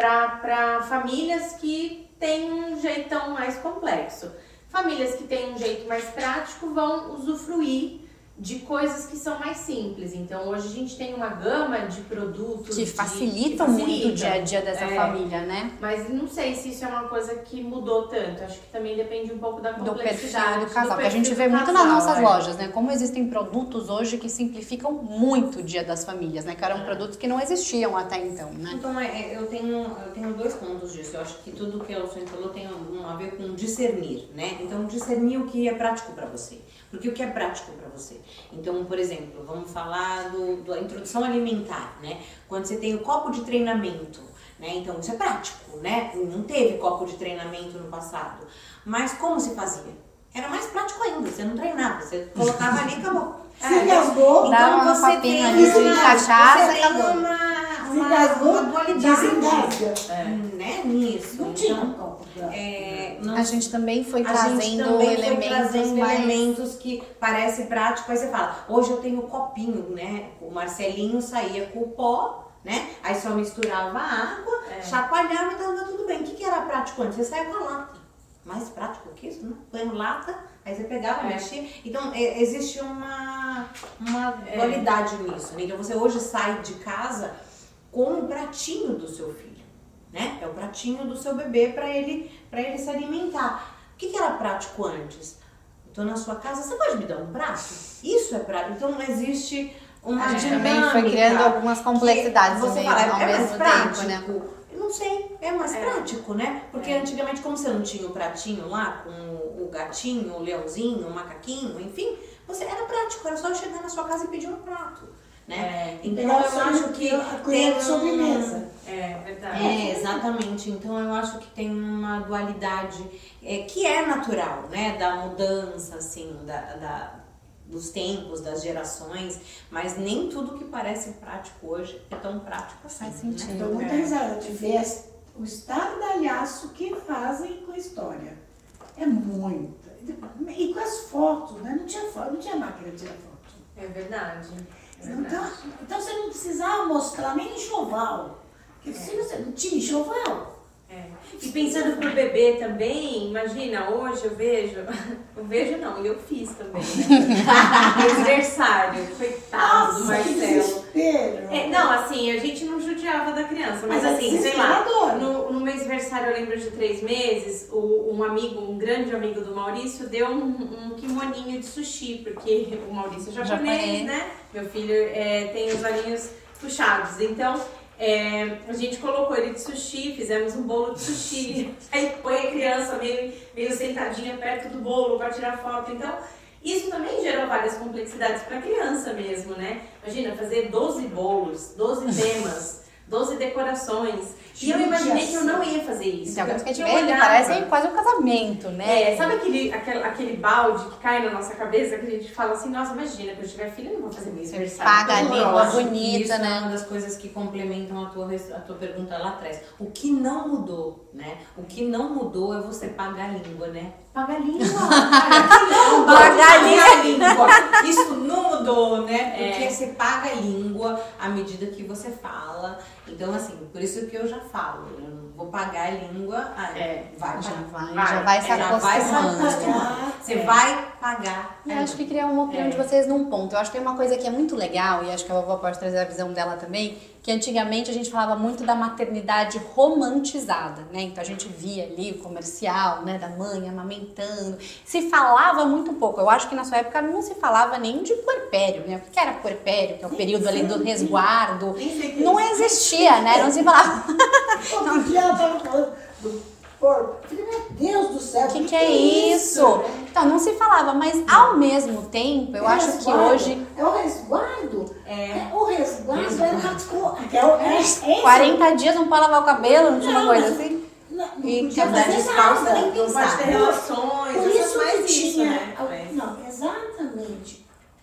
para famílias que têm um jeitão mais complexo. Famílias que têm um jeito mais prático vão usufruir de coisas que são mais simples. Então, hoje a gente tem uma gama de produtos que facilitam muito o dia a dia dessa família, né? Mas não sei se isso é uma coisa que mudou tanto. Acho que também depende um pouco da complexidade do perfil do casal. Porque a gente vê muito nas nossas lojas, né? Como existem produtos hoje que simplificam muito o dia das famílias, né? Que eram produtos que não existiam até então, né? Então, eu tenho 2 pontos disso. Eu acho que tudo que a Luciane falou tem a ver com discernir, né? Então, discernir o que é prático para você. Porque o que é prático para você? Então, por exemplo, vamos falar da introdução alimentar, né? Quando você tem o copo de treinamento, né? Então, isso é prático, né? Não teve copo de treinamento no passado. Mas como se fazia? Era mais prático ainda, você não treinava, você colocava ali e acabou. Se engasgou, então você tem uma dualidade, né, nisso. Não tinha um copo. A gente também foi trazendo elementos que parece prático. Aí você fala, hoje eu tenho copinho, né? O Marcelinho saía com o pó, né? Aí só misturava a água, chacoalhava e tava tudo bem. O que era prático antes? Você saia com a lata. Mais prático que isso, né? Põe lata, aí você pegava, mexia. Então, existe uma dualidade nisso, né? Então, você hoje sai de casa com o pratinho do seu filho, né? É o pratinho do seu bebê para ele se alimentar. O que era prático antes? Eu tô na sua casa, você pode me dar um prato? Isso é prático. Então, não existe uma dinâmica. A gente também foi criando algumas complexidades você fala, ao mesmo tempo, né? Não sei, é mais prático, né? Porque antigamente, como você não tinha o pratinho lá com o gatinho, o leãozinho, o macaquinho, enfim, era prático, era só chegar na sua casa e pedir um prato, né? Então eu acho que tem sobremesa. Verdade. Exatamente. Então eu acho que tem uma dualidade que é natural, né? Da mudança, assim, dos tempos, das gerações, mas nem tudo que parece prático hoje é tão prático assim. Faz sentido. Estou muito risada de ver o estardalhaço que fazem com a história. É muito. E com as fotos, né? Não tinha máquina de tirar foto. É verdade. Então você não precisava mostrar nem enxoval. Porque se você não tinha enxoval. E pensando pro bebê também, imagina, hoje eu vejo não, e eu fiz também, né? Aniversário, coitado do Marcelo. Não, assim, a gente não judiava da criança, mas assim, sei lá, no meu aniversário, eu lembro de 3 meses, um grande amigo do Maurício deu um kimoninho de sushi, porque o Maurício é japonês, né? Meu filho tem os olhinhos puxados, então... a gente colocou ele de sushi, fizemos um bolo de sushi, aí põe a criança meio sentadinha perto do bolo para tirar foto. Então, Isso também gerou várias complexidades para criança mesmo, né? Imagina, fazer 12 bolos, 12 temas, 12 decorações. E eu imaginei que eu não ia fazer isso. Então, quando a gente vê, parece quase um casamento, né? Sabe aquele balde que cai na nossa cabeça, que a gente fala assim, nossa, imagina, quando eu tiver filho, eu não vou fazer meu aniversário. Paga a língua bonita, isso né? É uma das coisas que complementam a tua pergunta lá atrás. O que não mudou, né? O que não mudou é você pagar a língua, né? Pagar a língua. Pagar a língua. Isso não mudou, né? Porque você paga a língua à medida que você fala. Então, assim, por isso que eu já falo. Eu não vou pagar a língua. Já vai se acostumando. Você vai pagar. Eu acho que queria uma opinião de vocês num ponto. Eu acho que tem uma coisa que é muito legal, e acho que a vovó pode trazer a visão dela também, que antigamente a gente falava muito da maternidade romantizada, né? Então a gente via ali o comercial, né, da mãe amamentando. Se falava muito pouco. Eu acho que na sua época não se falava nem de puerpério, né? O que era puerpério, que é o período ali do resguardo. Não existia, né? Não se falava. Outro dia ela estava falando do corpo. Meu Deus do céu, o que é isso? Então, não se falava, mas ao mesmo tempo, eu acho que hoje... É o resguardo? O resguardo era uma... 40 dias não pode lavar o cabelo, não tinha uma coisa assim? Não podia fazer descalça, nem Não pode ter pensar. relações, Por isso mais que isso, tinha... né? Não, exatamente.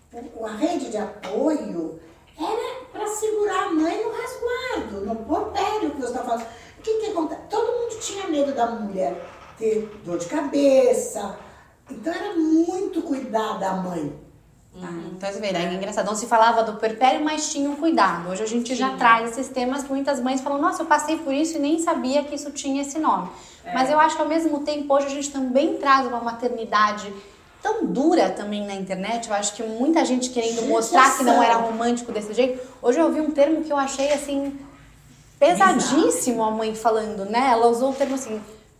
A rede de apoio era para segurar a mãe no resguardo, no puerpério que você está falando. O que acontece? Todo mundo tinha medo da mulher ter dor de cabeça. Então era muito cuidar da mãe. Então você vê, né? É engraçado. Não se falava do puerpério, mas tinha um cuidado. Hoje a gente já traz esses temas que muitas mães falam, nossa, eu passei por isso e nem sabia que isso tinha esse nome. Mas eu acho que ao mesmo tempo, hoje a gente também traz uma maternidade tão dura também na internet. Eu acho que muita gente querendo mostrar que não era romântico desse jeito. Hoje eu ouvi um termo que eu achei, assim, pesadíssimo a mãe falando, né? Ela usou o termo assim,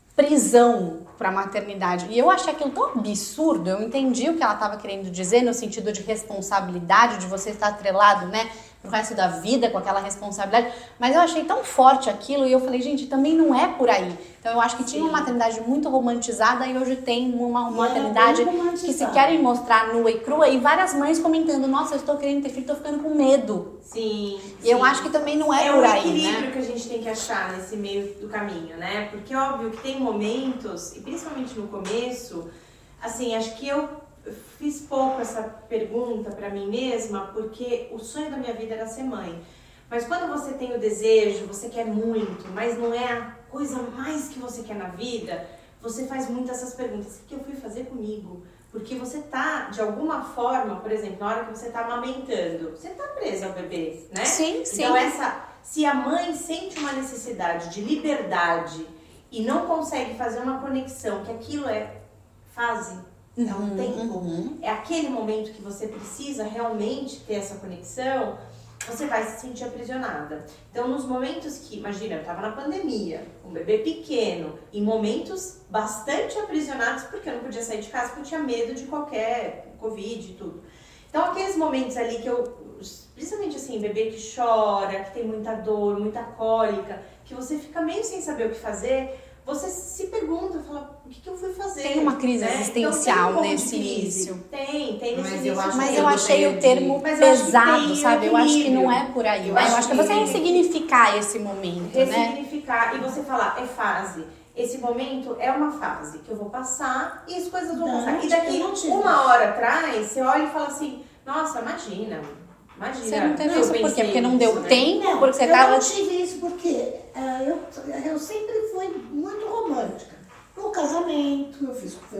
prisão para maternidade. E eu achei aquilo tão absurdo. Eu entendi o que ela estava querendo dizer no sentido de responsabilidade, de você estar atrelado, né, pro resto da vida com aquela responsabilidade. Mas eu achei tão forte aquilo e eu falei, gente, também não é por aí. Então eu acho que tinha uma maternidade muito romantizada e hoje tem uma maternidade que se querem mostrar nua e crua e várias mães comentando, nossa, eu estou querendo ter filho, estou ficando com medo. Sim. E eu acho que também não é por aí, né? É o equilíbrio que a gente tem que achar nesse meio do caminho, né? Porque óbvio que tem momentos, e principalmente no começo, assim, acho que eu fiz pouco essa pergunta pra mim mesma, porque o sonho da minha vida era ser mãe. Mas quando você tem o desejo, você quer muito, mas não é a coisa mais que você quer na vida, você faz muito essas perguntas. O que eu fui fazer comigo? Porque você tá, de alguma forma, por exemplo, na hora que você tá amamentando, você tá presa ao bebê, né? Sim. Então se a mãe sente uma necessidade de liberdade e não consegue fazer uma conexão, que aquilo é fase, é um tempo, é aquele momento que você precisa realmente ter essa conexão, você vai se sentir aprisionada. Então, nos momentos que, imagina, eu estava na pandemia, um bebê pequeno, em momentos bastante aprisionados, porque eu não podia sair de casa, porque eu tinha medo de qualquer Covid e tudo. Então, aqueles momentos ali que eu, principalmente assim, bebê que chora, que tem muita dor, muita cólica, que você fica meio sem saber o que fazer, você se pergunta, fala, o que eu fui fazer? Tem uma crise existencial então, nesse início. Tem nesse início. Mas eu achei o termo pesado, sabe? Eu acho que não é por aí. Eu acho que você ressignificar esse momento, né? Ressignificar e você falar, é fase. Esse momento é uma fase que eu vou passar e as coisas vão passar. E daqui uma hora atrás, você olha e fala assim, nossa, imagina. Você não teve isso por quê? Porque não deu tempo? Não, porque você eu não tive isso porque eu sempre fui muito romântica. No casamento, eu fui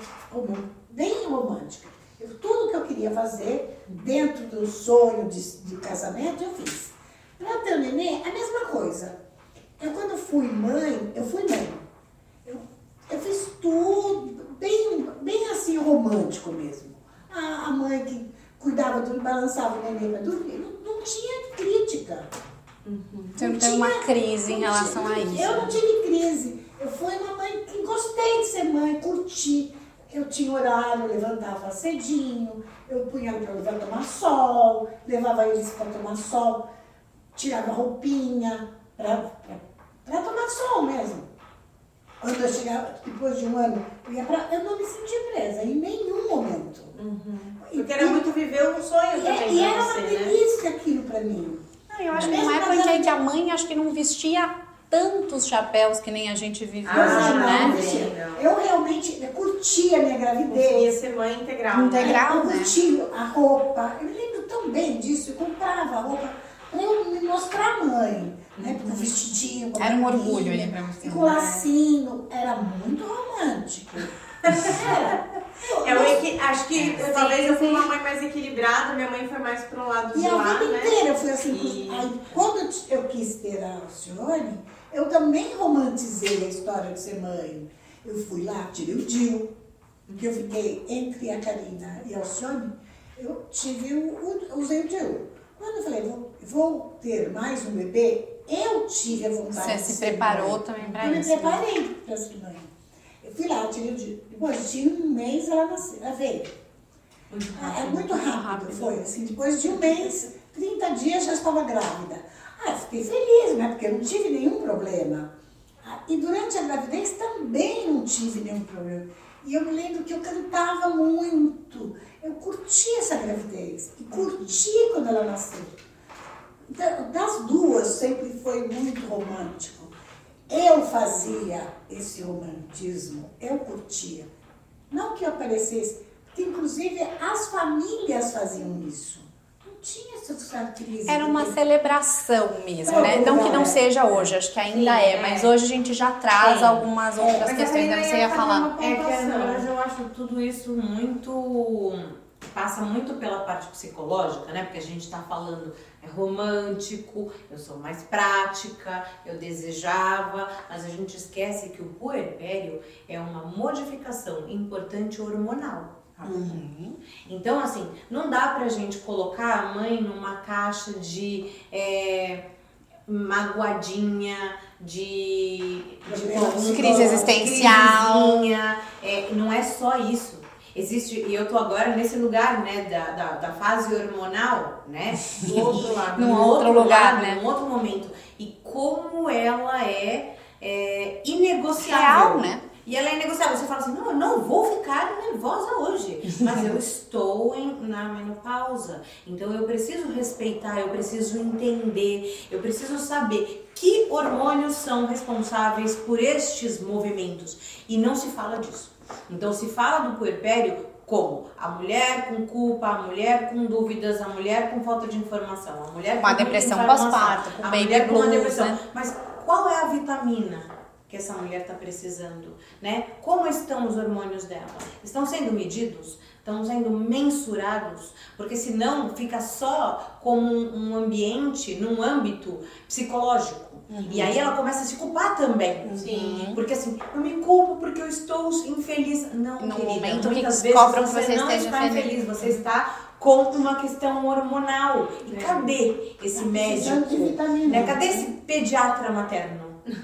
bem romântica. Tudo que eu queria fazer dentro do sonho de casamento, eu fiz. Para ter o neném, a mesma coisa. Eu quando fui mãe, eu fiz tudo bem assim romântico mesmo. A mãe que cuidava do balançava o neném para dormir, não tinha crítica. Você não teve uma crise em relação a isso. Eu não tive crise. Eu fui uma mãe que gostei de ser mãe, curti. Eu tinha horário, eu levantava cedinho, eu punha para tomar sol, levava eles para tomar sol, tirava roupinha para tomar sol mesmo. Quando eu chegava, depois de um ano, eu não me sentia presa em nenhum momento. Porque era muito viver um sonho também E pra era você, uma né? delícia aquilo pra mim. Eu acho que numa época em que a mãe acho que não vestia tantos chapéus que nem a gente vive hoje, né? Eu realmente curtia a minha gravidez. Conseguia ser mãe integral. Integral, Eu né? curtia a roupa. Eu me lembro tão bem disso. Eu comprava a roupa pra eu me mostrar a mãe. Né? Com o vestidinho, com a Era um boquinha, orgulho ele pra você. e com o lacinho. Era muito romântico. Acho que talvez eu fui uma mãe mais equilibrada, minha mãe foi mais pro lado de E a lá, vida né? inteira eu fui assim. Aí, quando eu quis ter a Alcione, eu também romantizei a história de ser mãe. Eu fui lá, tirei o DIU, que eu fiquei entre a Karina e a Alcione, eu usei o DIU. Quando eu falei, vou ter mais um bebê, eu tive a vontade Você de se ser preparou mãe. também pra Eu isso. me preparei para ser mãe. Eu fui lá, tirei o DIU. Depois de um mês ela nasceu, ela veio. É muito rápido, foi assim, depois de um mês, 30 dias já estava grávida. Eu fiquei feliz, né, porque eu não tive nenhum problema. E durante a gravidez também não tive nenhum problema. E eu me lembro que eu cantava muito, eu curti essa gravidez, e curti quando ela nasceu. Então, das duas sempre foi muito romântico. Eu fazia esse romantismo, eu curtia. Não que eu aparecesse, porque inclusive as famílias faziam isso. Não tinha essas características. Era uma celebração mesmo, né? Não que não seja hoje, acho que ainda mas hoje a gente já traz algumas outras questões que você ia falar. Mas eu acho tudo isso muito... passa muito pela parte psicológica, né? Porque a gente tá falando, é romântico, eu sou mais prática, eu desejava, mas a gente esquece que o puerpério é uma modificação importante hormonal. Então, assim, não dá pra gente colocar a mãe numa caixa de magoadinha, de crise existencial. crisezinha, não é só isso. Existe, e eu tô agora nesse lugar, né, da fase hormonal, né, do outro lado, Num outro lugar, né? num outro momento. E como ela é inegociável. Real, né? E ela é inegociável. Você fala assim, não, eu não vou ficar nervosa hoje, mas eu estou na menopausa. Então eu preciso respeitar, eu preciso entender, eu preciso saber que hormônios são responsáveis por estes movimentos. E não se fala disso. Então se fala do puerpério como a mulher com culpa, a mulher com dúvidas, a mulher com falta de informação, a mulher com uma depressão pós-parto, com baby blues, né? Mas qual é a vitamina que essa mulher está precisando, né? Como estão os hormônios dela? Estão sendo medidos? Estão sendo mensurados? Porque senão fica só como um ambiente, num âmbito psicológico. E aí ela começa a se culpar também. Sim. Porque assim, eu me culpo porque eu estou infeliz. Não, No querida, momento muitas que vezes descobrem que você você não esteja está feliz. infeliz, você está com uma questão hormonal. E cadê esse precisando de médico? vitamina. Né? Cadê esse pediatra materno?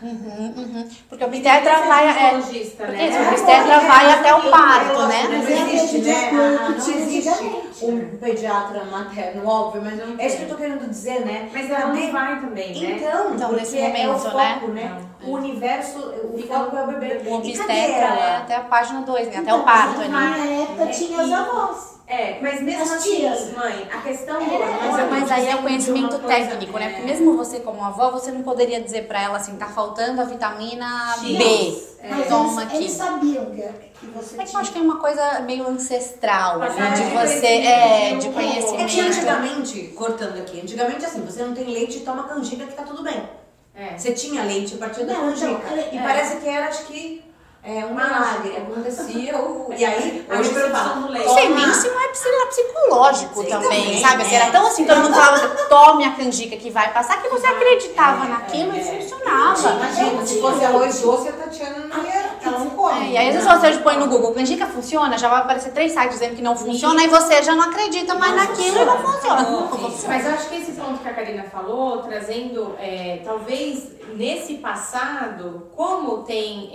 Porque o obstetra vai... Ginecologista, né? Isso, o obstetra vai até o parto, né? Não existe, né? Não existe Antigamente. um pediatra materno, óbvio, mas não é isso que eu tô querendo dizer, né? Mas ela não vai também, né? Então, porque nesse é o momento, foco, né? né? O universo, o foco é o bebê. O E cadê obstetra é ela? até a página 2, né? Até o parto ali. Na época tinha as avós. Mas mesmo As assim, tias. mãe, a questão do Mas aí é o sempre conhecimento uma coisa, técnico, né? Porque mesmo você como avó, você não poderia dizer pra ela assim, tá faltando a vitamina B. Mas Toma eles aqui. sabiam que você É que eu tinha. acho que é uma coisa meio ancestral, né? Passagem De de você, conhecimento. de É que conhecimento. antigamente, cortando aqui, antigamente assim, você não tem leite e toma canjica que tá tudo bem. Você tinha leite a partir da Não, canjica. E parece que era, acho que, um milagre. Acontecia. E aí, hoje você fala, do leite. Não sei nem se não é psicológico Sim, também, também, sabe? Assim, era tão assim, todo mundo falava, tome a canjica que vai passar, que você acreditava naquilo e funcionava. Imagina, se fosse arroz doce, a Tatiana não ia, ela não come. E aí, às vezes você põe no Google, canjica funciona, já vai aparecer 3 sites dizendo que não funciona, e você já não acredita mais naquilo e não funciona. Não funciona. Mas eu acho que esse ponto que a Karina falou, trazendo, talvez nesse passado, como tem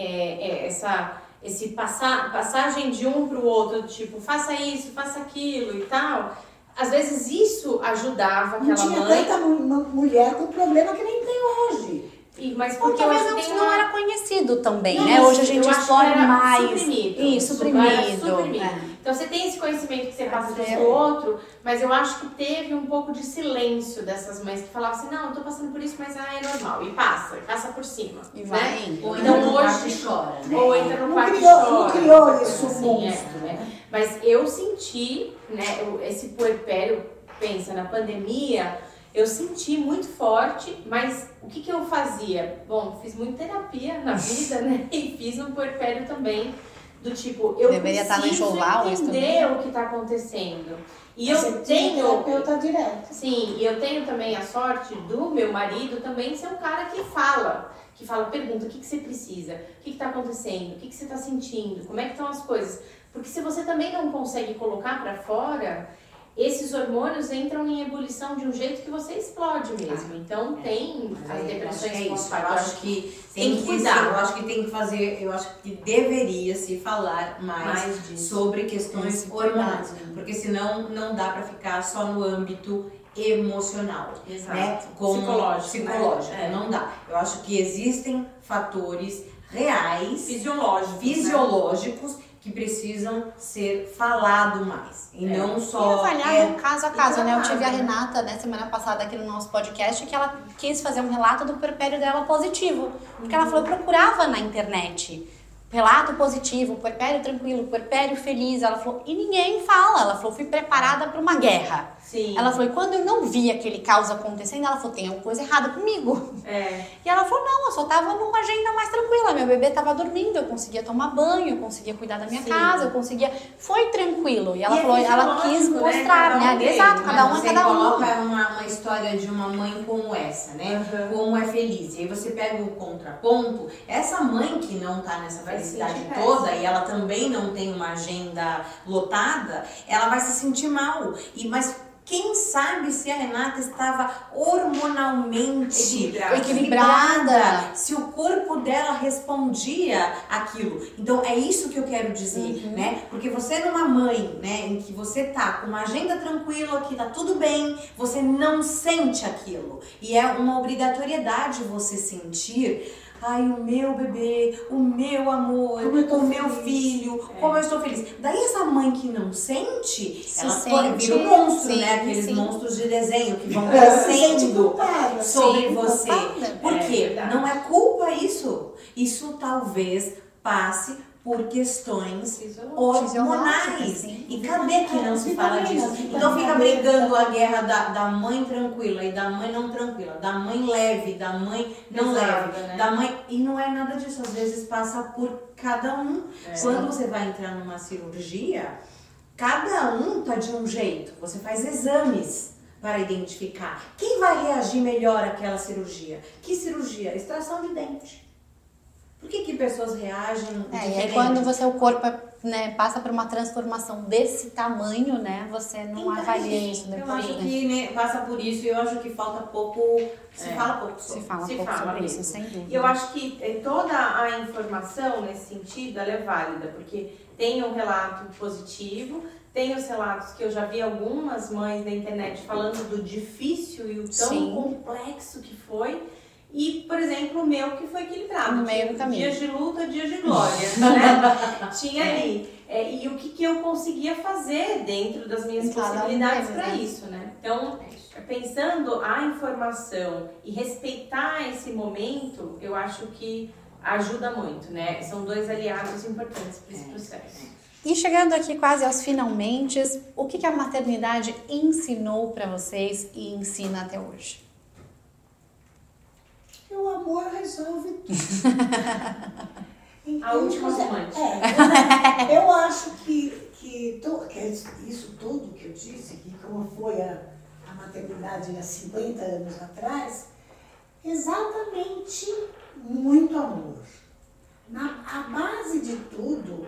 esse passagem de um para o outro, tipo, faça isso, faça aquilo e tal, às vezes isso ajudava Não aquela tinha mãe. tanta mulher com problema que nem tem hoje. Mas porque hoje talvez tem não era conhecido também, Não, né? Hoje a gente eu acho explora que era mais. suprimido. Isso, Era suprimido. suprimido. Então você tem esse conhecimento que você passa de um pro outro, mas eu acho que teve um pouco de silêncio dessas mães que falavam assim, não, eu tô passando por isso, mas é normal. E passa por cima. E vai né? indo. Ou Então entra no quarto hoje e chora, né? Ou entra no quarto e Não chora. criou isso, Assim, monstro, né? Mas eu senti, né, esse puerpério, pensa, na pandemia, eu senti muito forte, mas o que eu fazia? Bom, fiz muita terapia na vida, né? E fiz um puerpério também, do tipo, eu deveria estar no preciso enxoval, isso entender também. o que está acontecendo. E Você eu tem tenho... terapeuta direto. Sim, e eu tenho também a sorte do meu marido também ser um cara que fala, pergunta, o que você precisa? O que está acontecendo? O que você está sentindo? Como é que estão as coisas? Porque se você também não consegue colocar para fora, esses hormônios entram em ebulição de um jeito que você explode mesmo. Então tem as depressões pós-parto. Eu acho que tem que cuidar. Eu acho que tem que fazer, eu acho que deveria se falar mais sobre questões hormonais, porque senão não dá para ficar só no âmbito emocional, Exato. né? Psicológico, né? Não dá. Eu acho que existem fatores reais, Fisiológicos, que precisam ser falado mais e não E só avaliar caso a caso, né? Eu tive a né? Renata, né, semana passada aqui no nosso podcast, que ela quis fazer um relato do puerpério dela positivo. Porque ela falou, eu procurava na internet relato positivo, puerpério tranquilo, puerpério feliz. Ela falou, e ninguém fala. Ela falou, fui preparada para uma guerra. Sim. Ela falou, e quando eu não vi aquele caos acontecendo, ela falou, tem alguma coisa errada comigo. E ela falou, não, eu só tava numa agenda mais tranquila. Meu bebê tava dormindo, eu conseguia tomar banho, eu conseguia cuidar da minha casa, eu conseguia... Foi tranquilo. E ela falou, ela quis mostrar, né? Exato, cada um é cada um. Você coloca uma história de uma mãe como essa, né? Como é feliz. E aí você pega o contraponto. Essa mãe que não tá nessa felicidade toda e ela também não tem uma agenda lotada, ela vai se sentir mal. Mas quem sabe se a Renata estava hormonalmente equilibrada, se o corpo dela respondia aquilo. Então é isso que eu quero dizer, né? Porque você numa mãe, né, em que você tá com uma agenda tranquila, que tá tudo bem, você não sente aquilo. E é uma obrigatoriedade você sentir. Ai, o meu bebê, o meu amor, o meu filho, como eu estou feliz. Daí essa mãe que não sente, ela vira um monstro, né? Aqueles monstros de desenho que vão crescendo sobre você. Por quê? Não é culpa isso. Isso talvez passe por questões hormonais. E cadê que não se fala disso? Então fica brigando a guerra da mãe tranquila e da mãe não tranquila, da mãe leve, da mãe não leve, né? da mãe... E não é nada disso, às vezes passa por cada um. Quando você vai entrar numa cirurgia, cada um tá de um jeito. Você faz exames para identificar quem vai reagir melhor àquela cirurgia. Que cirurgia? Extração de dente. Por que pessoas reagem diferente? E aí quando o corpo passa por uma transformação desse tamanho, né? Você não avalia isso depois. Eu acho que passa por isso e eu acho que falta pouco, se fala pouco sobre. Se fala pouco sobre isso, sem dúvida. E eu acho que toda a informação nesse sentido, ela é válida, porque tem um relato positivo, tem os relatos que eu já vi algumas mães na internet falando do difícil e o tão complexo que foi. E, por exemplo, o meu que foi equilibrado. No meio do caminho. Dias de luta, dias de glória, né? Tinha ali. E o que eu conseguia fazer dentro das minhas possibilidades para isso, né? Então, pensando a informação e respeitar esse momento, eu acho que ajuda muito, né? São dois aliados importantes para esse processo. E chegando aqui quase aos finalmente, o que a maternidade ensinou para vocês e ensina até hoje? O amor resolve tudo. A última romântica. Eu acho que isso tudo que eu disse, que como foi a maternidade há 50 anos atrás, exatamente muito amor. A base de tudo,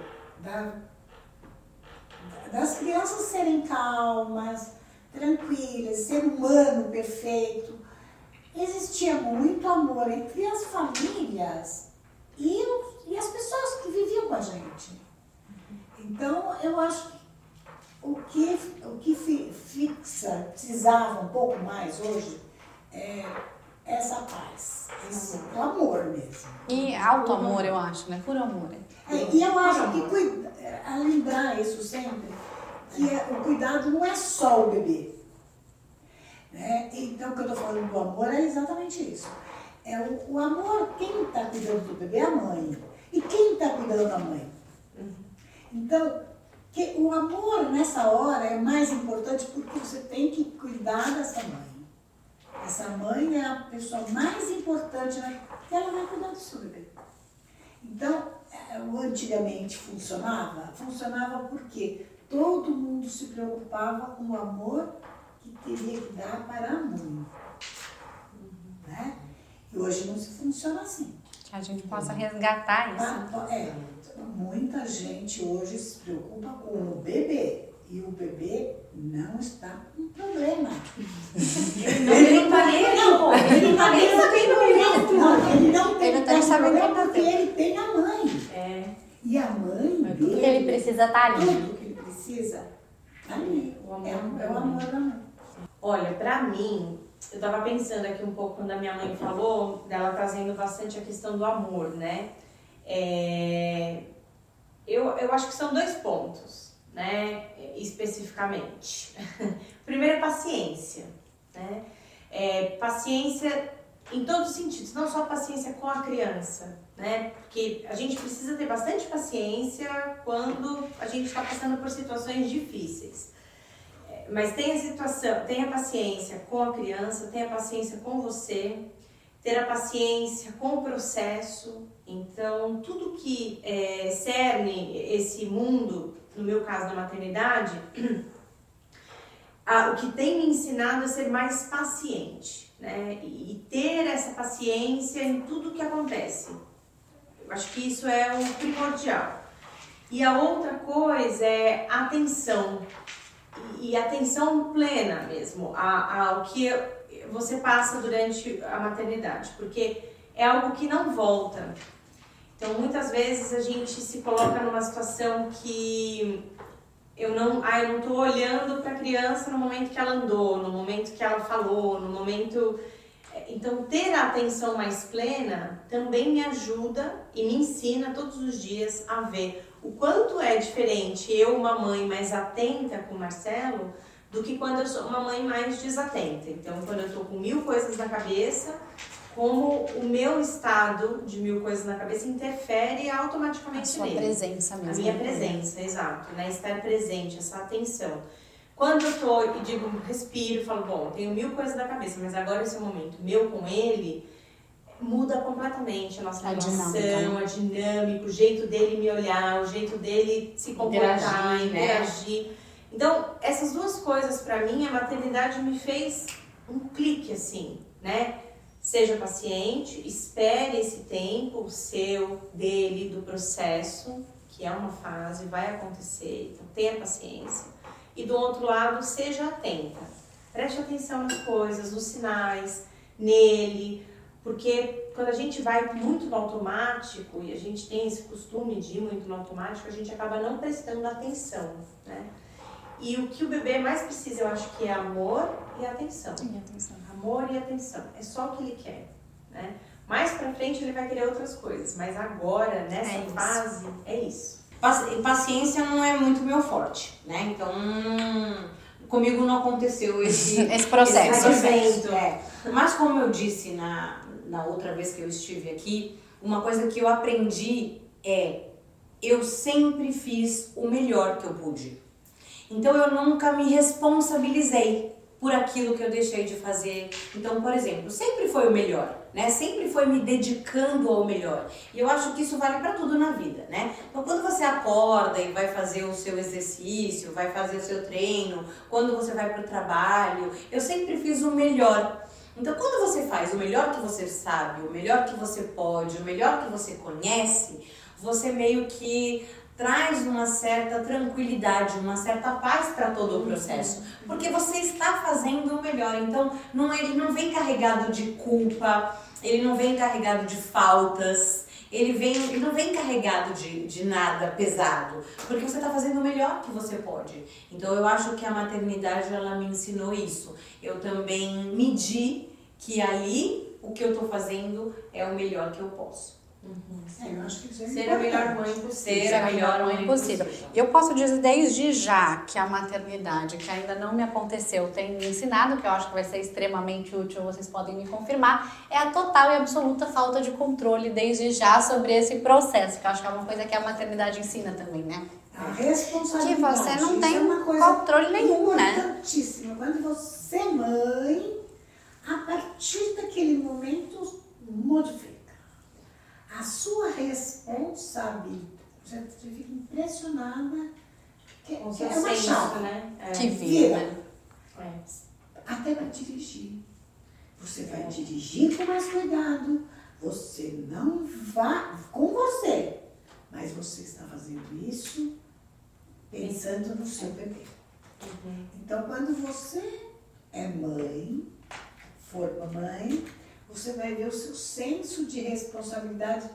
das crianças serem calmas, tranquilas, ser humano perfeito, existia muito amor entre as famílias e as pessoas que viviam com a gente. Então, eu acho que o que precisava um pouco mais hoje é essa paz, o amor mesmo. E alto amor, eu acho, né? Puro amor. E eu acho que a lembrar isso sempre, que o cuidado não é só o bebê. Né? Então, o que eu estou falando do amor é exatamente isso. É o amor, quem está cuidando do bebê é a mãe. E quem está cuidando da mãe? Então, o amor nessa hora é mais importante porque você tem que cuidar dessa mãe. Essa mãe é a pessoa mais importante, né? Que ela vai cuidar do seu bebê. Então, antigamente funcionava porque todo mundo se preocupava com o amor que teria que dar para a mãe. Né? E hoje não se funciona assim. Que a gente possa resgatar isso. Muita gente hoje se preocupa com o bebê. E o bebê não está com problema. Ele não está nem sabendo. Ele não tem problema porque ele ele tem a mãe. E a mãe dele, tudo que ele precisa tá ali. Tudo que ele precisa tá ali. É o amor da mãe. Olha, pra mim, eu tava pensando aqui um pouco quando a minha mãe falou, dela trazendo bastante a questão do amor, né? Eu acho que são 2 pontos, né? Especificamente. Primeiro, paciência, né? Paciência em todos os sentidos, não só paciência com a criança, né? Porque a gente precisa ter bastante paciência quando a gente está passando por situações difíceis. Mas tenha paciência com a criança, tenha paciência com você, ter a paciência com o processo. Então, tudo que cerne esse mundo, no meu caso da maternidade, o que tem me ensinado a ser mais paciente, né? E ter essa paciência em tudo que acontece. Eu acho que isso é o primordial. E a outra coisa é atenção. E atenção plena mesmo ao que você passa durante a maternidade, porque é algo que não volta. Então, muitas vezes a gente se coloca numa situação que eu não estou olhando para a criança no momento que ela andou, no momento que ela falou, no momento... Então, ter a atenção mais plena também me ajuda e me ensina todos os dias a ver o quanto é diferente eu, uma mãe mais atenta com o Marcelo, do que quando eu sou uma mãe mais desatenta. Então, quando eu estou com 1000 coisas na cabeça, como o meu estado de 1000 coisas na cabeça interfere automaticamente nele. A sua presença mesmo. A minha presença, exato, né? Estar presente, essa atenção. Quando eu tô e digo, respiro, falo, bom, tenho 1000 coisas na cabeça, mas agora esse é o momento meu com ele, muda completamente a nossa relação, a dinâmica, o jeito dele me olhar, o jeito dele se comportar, interagir. Então, essas 2 coisas pra mim, a maternidade me fez um clique assim, né? Seja paciente, espere esse tempo seu, dele, do processo, que é uma fase, vai acontecer, então tenha paciência. E do outro lado, seja atenta. Preste atenção nas coisas, nos sinais, nele, porque quando a gente vai muito no automático e a gente tem esse costume de ir muito no automático, a gente acaba não prestando atenção, né? E o que o bebê mais precisa, eu acho que é amor e atenção. Amor e atenção. É só o que ele quer, né? Mais pra frente ele vai querer outras coisas, mas agora, nessa fase, é isso. Paciência não é muito meu forte, né? Então, comigo não aconteceu esse processo. Mas como eu disse na outra vez que eu estive aqui, uma coisa que eu aprendi eu sempre fiz o melhor que eu pude. Então, eu nunca me responsabilizei por aquilo que eu deixei de fazer. Então, por exemplo, sempre foi o melhor, né? Sempre foi me dedicando ao melhor. E eu acho que isso vale para tudo na vida, né? Então, quando você acorda e vai fazer o seu exercício, vai fazer o seu treino, quando você vai para o trabalho, eu sempre fiz o melhor. Então, quando você faz o melhor que você sabe, o melhor que você pode, o melhor que você conhece, você meio que traz uma certa tranquilidade, uma certa paz para todo o processo, porque você está fazendo o melhor. Então, ele não vem carregado de culpa, ele não vem carregado de faltas, ele não vem carregado de nada pesado, porque você está fazendo o melhor que você pode. Então, eu acho que a maternidade, ela me ensinou isso. Eu também medi que ali o que eu tô fazendo é o melhor que eu posso. Eu acho que isso é Ser a melhor mãe possível. Ser a melhor mãe possível. Eu posso dizer desde já que a maternidade, que ainda não me aconteceu, tem me ensinado, que eu acho que vai ser extremamente útil, vocês podem me confirmar, é a total e absoluta falta de controle desde já sobre esse processo, que eu acho que é uma coisa que a maternidade ensina também, né? A responsabilidade. Que você não tem uma coisa controle nenhum, né? Importantíssima. Quando você é mãe, a partir daquele momento, modifica. A sua responsabilidade, você fica impressionada, que é uma chave, né? Que vira, né? Até para dirigir. Você vai dirigir com mais cuidado, você não vai com você, mas você está fazendo isso pensando no seu bebê. Então, quando você é mãe, for mamãe, você vai ver o seu senso de responsabilidade.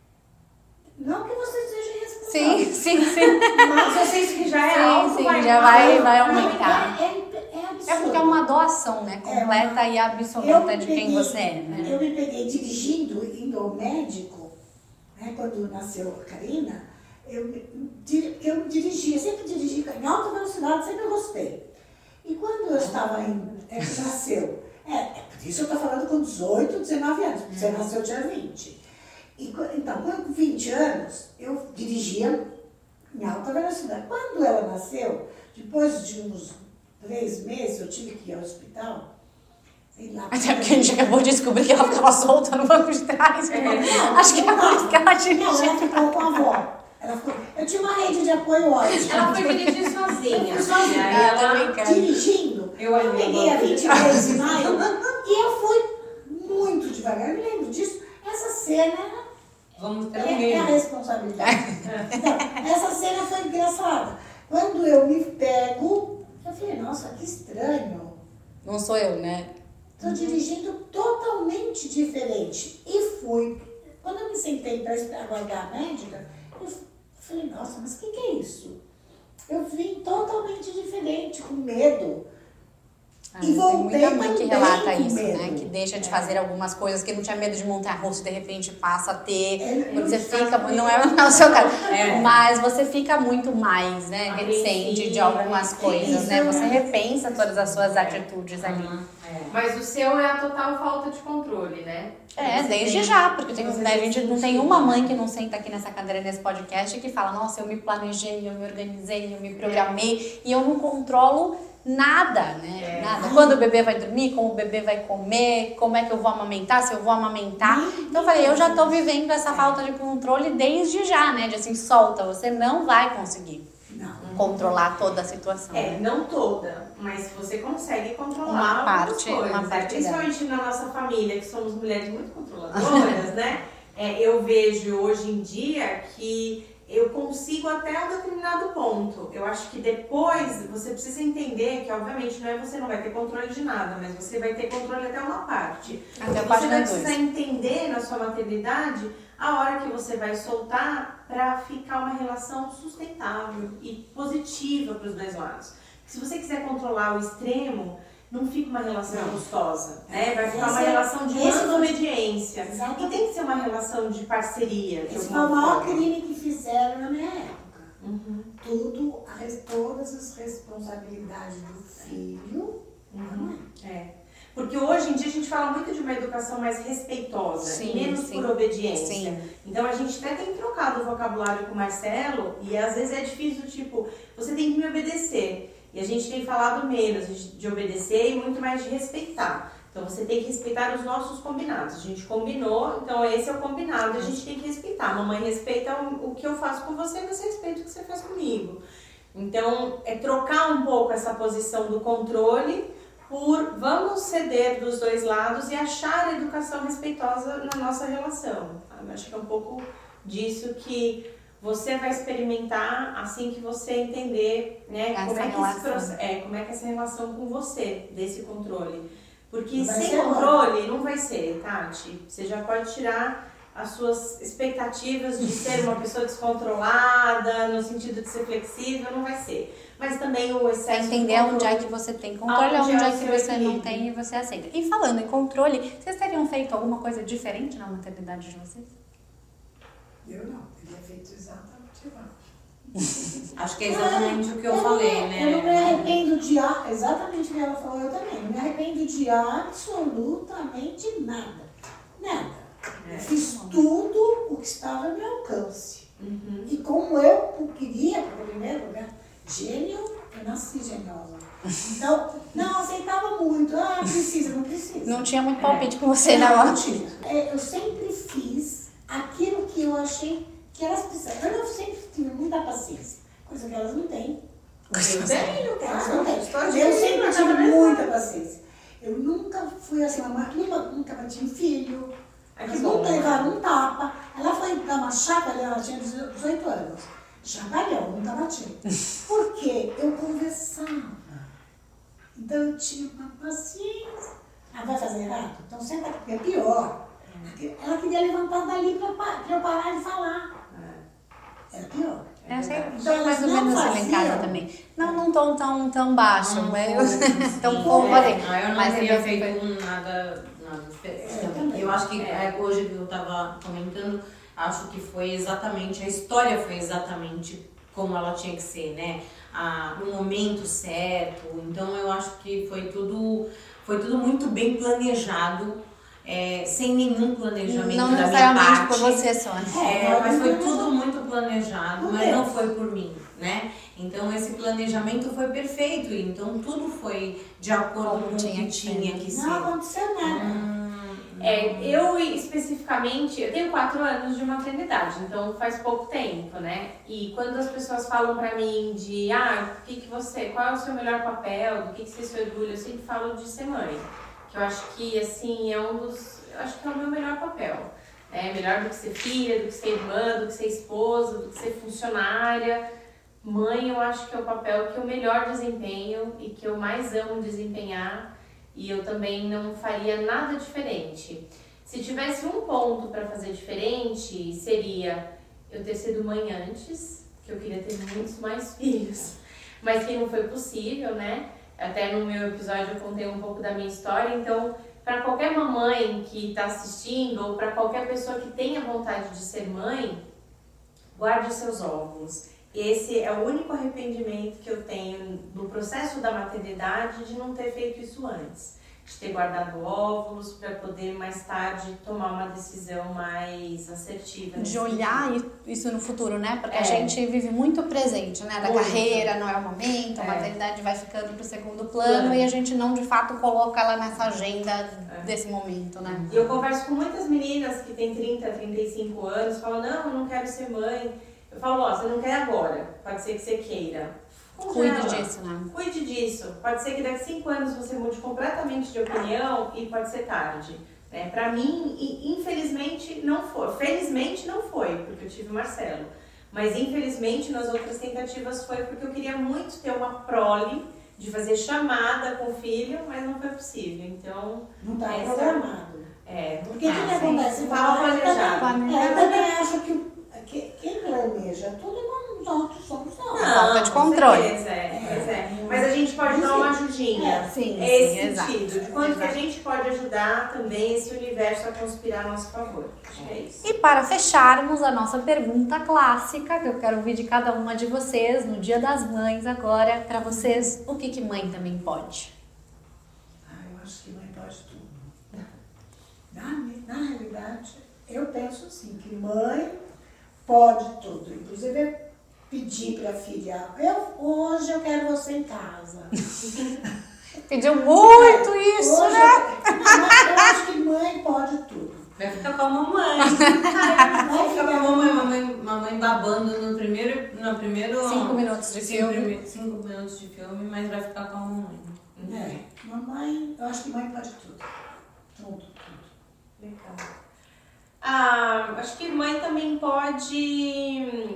Não que você seja responsável. Sim. Mas eu sei que já é alto, já vai aumentar. É absurdo. É porque é uma doação, né? Completa e absoluta de quem você é, né? Eu me peguei dirigindo, indo ao médico, né, quando nasceu a Karina, porque eu dirigia, sempre dirigi em alta velocidade, sempre gostei. E quando eu estava nasceu, por isso eu estou falando com 18, 19 anos, porque você nasceu tinha 20. Então, com 20 anos, eu dirigia em alta velocidade. Quando ela nasceu, depois de uns 3 meses, eu tive que ir ao hospital. Sei lá. Até porque a gente acabou de descobrir que ela ficava solta no banco de trás. Acho que é por isso que ela dirigia. Não, ela ficou com a avó. Eu tinha uma rede de apoio ótima. Ela foi dirigir sozinha. Ela dirigindo. Eu peguei a 23 de maio e eu fui muito devagar. Eu me lembro disso. Essa cena é a responsabilidade. Então, essa cena foi engraçada. Quando eu me pego, eu falei, nossa, que estranho. Não sou eu, né? Estou dirigindo totalmente diferente. E fui. Quando eu me sentei para aguardar a médica, eu falei, nossa, mas o que é isso? Eu vim totalmente diferente, com medo. E voltei tem muita mãe que relata isso, medo. né? Que deixa de fazer algumas coisas, que não tinha medo de montar-russa e de repente passa a ter. Quando você fica, não é o seu caso, mas você fica muito mais, né, reticente de algumas coisas, né? Você repensa todas as suas atitudes ali. Mas o seu é a total falta de controle, né? Desde já, porque a gente não tem uma mãe que não senta aqui nessa cadeira, nesse podcast, que fala, nossa, eu me planejei, eu me organizei, eu me programei e eu não controlo nada, né? Nada. Quando o bebê vai dormir, como o bebê vai comer, como é que eu vou amamentar, se eu vou amamentar. Então eu falei, eu já tô vivendo essa falta de controle desde já, né? De assim, solta, você não vai conseguir controlar toda a situação. Né? Não toda, mas você consegue controlar uma parte principalmente na nossa família, que somos mulheres muito controladoras, né? Eu vejo hoje em dia que eu consigo até um determinado ponto. Eu acho que depois você precisa entender que, obviamente, você não vai ter controle de nada, mas você vai ter controle até uma parte. Até a você parte vai precisar entender na sua maternidade a hora que você vai soltar para ficar uma relação sustentável e positiva para os dois lados. Se você quiser controlar o extremo, não fica uma relação gostosa, né? Vai ficar uma relação de obediência. E tem que ser uma relação de parceria. Esse foi o maior crime que fizeram na minha época. Todas as responsabilidades do filho. Porque hoje em dia a gente fala muito de uma educação mais respeitosa e menos por obediência. Então a gente até tem trocado o vocabulário com o Marcelo e às vezes é difícil, tipo, você tem que me obedecer. E a gente tem falado menos de obedecer e muito mais de respeitar. Então você tem que respeitar os nossos combinados. A gente combinou, então esse é o combinado, a gente tem que respeitar. A mamãe respeita o que eu faço com você, você respeita o que você faz comigo. Então é trocar um pouco essa posição do controle por vamos ceder dos dois lados e achar a educação respeitosa na nossa relação. Eu acho que é um pouco disso que você vai experimentar assim que você entender, né, como é que essa relação com você, desse controle. Porque sem controle não vai ser, Tati. Você já pode tirar as suas expectativas de ser uma pessoa descontrolada, no sentido de ser flexível, não vai ser. Mas também o excesso de entender onde é que você tem controle, onde é que você não tem e você aceita. E falando em controle, vocês teriam feito alguma coisa diferente na maternidade de vocês? Eu não, teria feito exatamente igual. Acho que é exatamente o que eu falei, né? Eu não me arrependo de exatamente o que ela falou, eu também. Não me arrependo de absolutamente nada. Nada. Eu fiz tudo o que estava ao meu alcance. E como eu queria, porque primeiro, né? Gênio, eu nasci geniosa. Então, não aceitava muito. Precisa, não precisa. Não tinha muito palpite com você, não tinha. Eu sempre fiz aquilo que eu achei que elas precisavam. Eu sempre tive muita paciência, coisa que elas não têm. Eu tenho, elas não têm. Eu sempre tive muita paciência. Eu nunca fui assim, nunca bati em filho. Eles nunca levaram um tapa. Ela foi dar uma chapa, ela tinha 18 anos. Chacoalhão, nunca bati. Porque eu conversava. Então eu tinha uma paciência. Vai fazer errado? Então senta aqui, porque é pior. Ela queria levantar dali para eu parar de falar. Era pior. Eu sei mais ou menos assim em casa também. Não tão baixo, tão pouco assim. Eu não teria feito nada diferente. Eu acho que hoje que eu estava comentando, acho que foi exatamente, a história foi exatamente como ela tinha que ser, né? No momento certo. Então eu acho que foi tudo muito bem planejado. Sem nenhum planejamento não da minha parte. Por você só. Mas foi tudo muito planejado, mas não foi por mim, né? Então esse planejamento foi perfeito, então tudo foi de acordo com o que tinha que ser. Não aconteceu nada. Eu especificamente, eu tenho 4 anos de maternidade, então faz pouco tempo, né? E quando as pessoas falam pra mim de, qual é o seu melhor papel, do que você se orgulha, eu sempre falo de ser mãe. Que eu acho que, assim, acho que é o meu melhor papel. Melhor do que ser filha, do que ser irmã, do que ser esposa, do que ser funcionária. Mãe, eu acho que é o papel que eu melhor desempenho e que eu mais amo desempenhar. E eu também não faria nada diferente. Se tivesse um ponto para fazer diferente, seria eu ter sido mãe antes, que eu queria ter muitos mais filhos, mas que não foi possível, né? Até no meu episódio eu contei um pouco da minha história, então para qualquer mamãe que está assistindo ou para qualquer pessoa que tenha vontade de ser mãe, guarde os seus óvulos. Esse é o único arrependimento que eu tenho no processo da maternidade de não ter feito isso antes. De ter guardado óvulos para poder mais tarde tomar uma decisão mais assertiva. De olhar isso no futuro, né? Porque a gente vive muito presente, né? Da carreira, não é o momento, a maternidade vai ficando pro segundo plano e a gente não, de fato, coloca ela nessa agenda desse momento, né? E eu converso com muitas meninas que têm 30, 35 anos, falam, não, eu não quero ser mãe. Eu falo, você não quer agora, pode ser que você queira. Cuide disso, né? Cuide disso. Pode ser que daqui a 5 anos você mude completamente de opinião e pode ser tarde. Pra mim, infelizmente não foi. Felizmente não foi, porque eu tive o Marcelo. Mas infelizmente nas outras tentativas foi porque eu queria muito ter uma prole de fazer chamada com o filho, mas não foi possível. Então, não está programado. Porque o que acontece? Fala planejado. Eu também acho que quem planeja tudo não somos nós. Falta de controle. Mas a gente pode dar uma ajudinha. Esse sentido. De quanto que a gente pode ajudar também esse universo a conspirar a nosso favor. Acho que é isso. E para fecharmos a nossa pergunta clássica, que eu quero ouvir de cada uma de vocês, no Dia das Mães agora, para vocês, o que mãe também pode? Eu acho que mãe pode tudo. Na realidade, eu penso assim, que mãe pode tudo, inclusive pedir para a filha, hoje eu quero você em casa. Pediu muito isso, hoje né? Eu acho que mãe pode tudo. Vai ficar com a mamãe. Vai ficar com a mamãe babando no primeiro 5 minutos de filme. 5 minutos de filme, mas vai ficar com a mamãe. Mamãe, eu acho que mãe pode tudo. Tudo. Legal. Acho que mãe também pode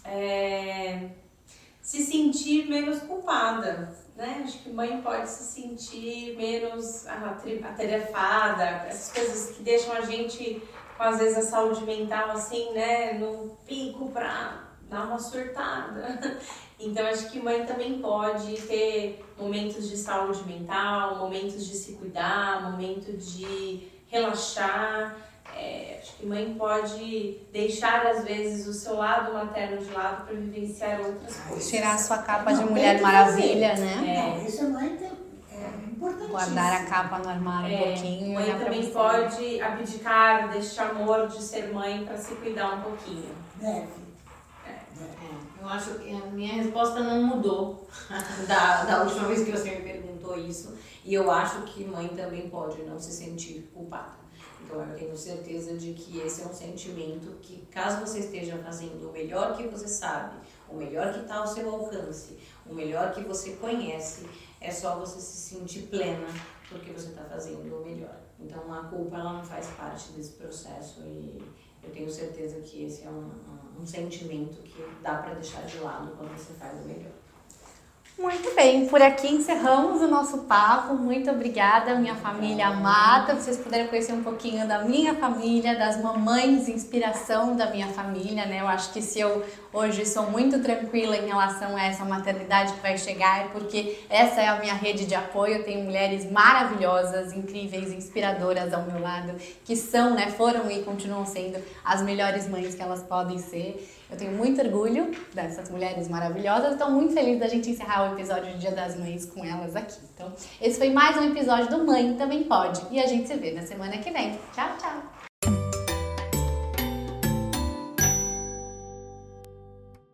se sentir menos culpada, né? Acho que mãe pode se sentir menos atarefada, essas coisas que deixam a gente com às vezes a saúde mental assim, né, no pico pra dar uma surtada. Então acho que mãe também pode ter momentos de saúde mental, momentos de se cuidar, momento de relaxar. Acho que mãe pode deixar às vezes o seu lado materno de lado para vivenciar outras coisas. Tirar a sua capa de Mulher Maravilha, né? Isso é muito importantíssimo. Guardar a capa no armário um pouquinho. Mãe também pode abdicar deste amor de ser mãe para se cuidar um pouquinho. Deve. Eu acho que a minha resposta não mudou da última vez que você me perguntou isso. E eu acho que mãe também pode não se sentir culpada. Então eu tenho certeza de que esse é um sentimento que, caso você esteja fazendo o melhor que você sabe, o melhor que está ao seu alcance, o melhor que você conhece, é só você se sentir plena porque você está fazendo o melhor. Então a culpa ela não faz parte desse processo e eu tenho certeza que esse é um sentimento que dá para deixar de lado quando você faz o melhor. Muito bem, por aqui encerramos o nosso papo. Muito obrigada, minha família amada. Vocês puderam conhecer um pouquinho da minha família, das mamães, inspiração da minha família, né? Eu acho que se eu hoje sou muito tranquila em relação a essa maternidade que vai chegar, é porque essa é a minha rede de apoio. Eu tenho mulheres maravilhosas, incríveis, inspiradoras ao meu lado, que são, né, foram e continuam sendo as melhores mães que elas podem ser. Eu tenho muito orgulho dessas mulheres maravilhosas. Estou muito feliz da gente encerrar o episódio do Dia das Mães com elas aqui. Então, esse foi mais um episódio do Mãe Também Pode. E a gente se vê na semana que vem. Tchau, tchau!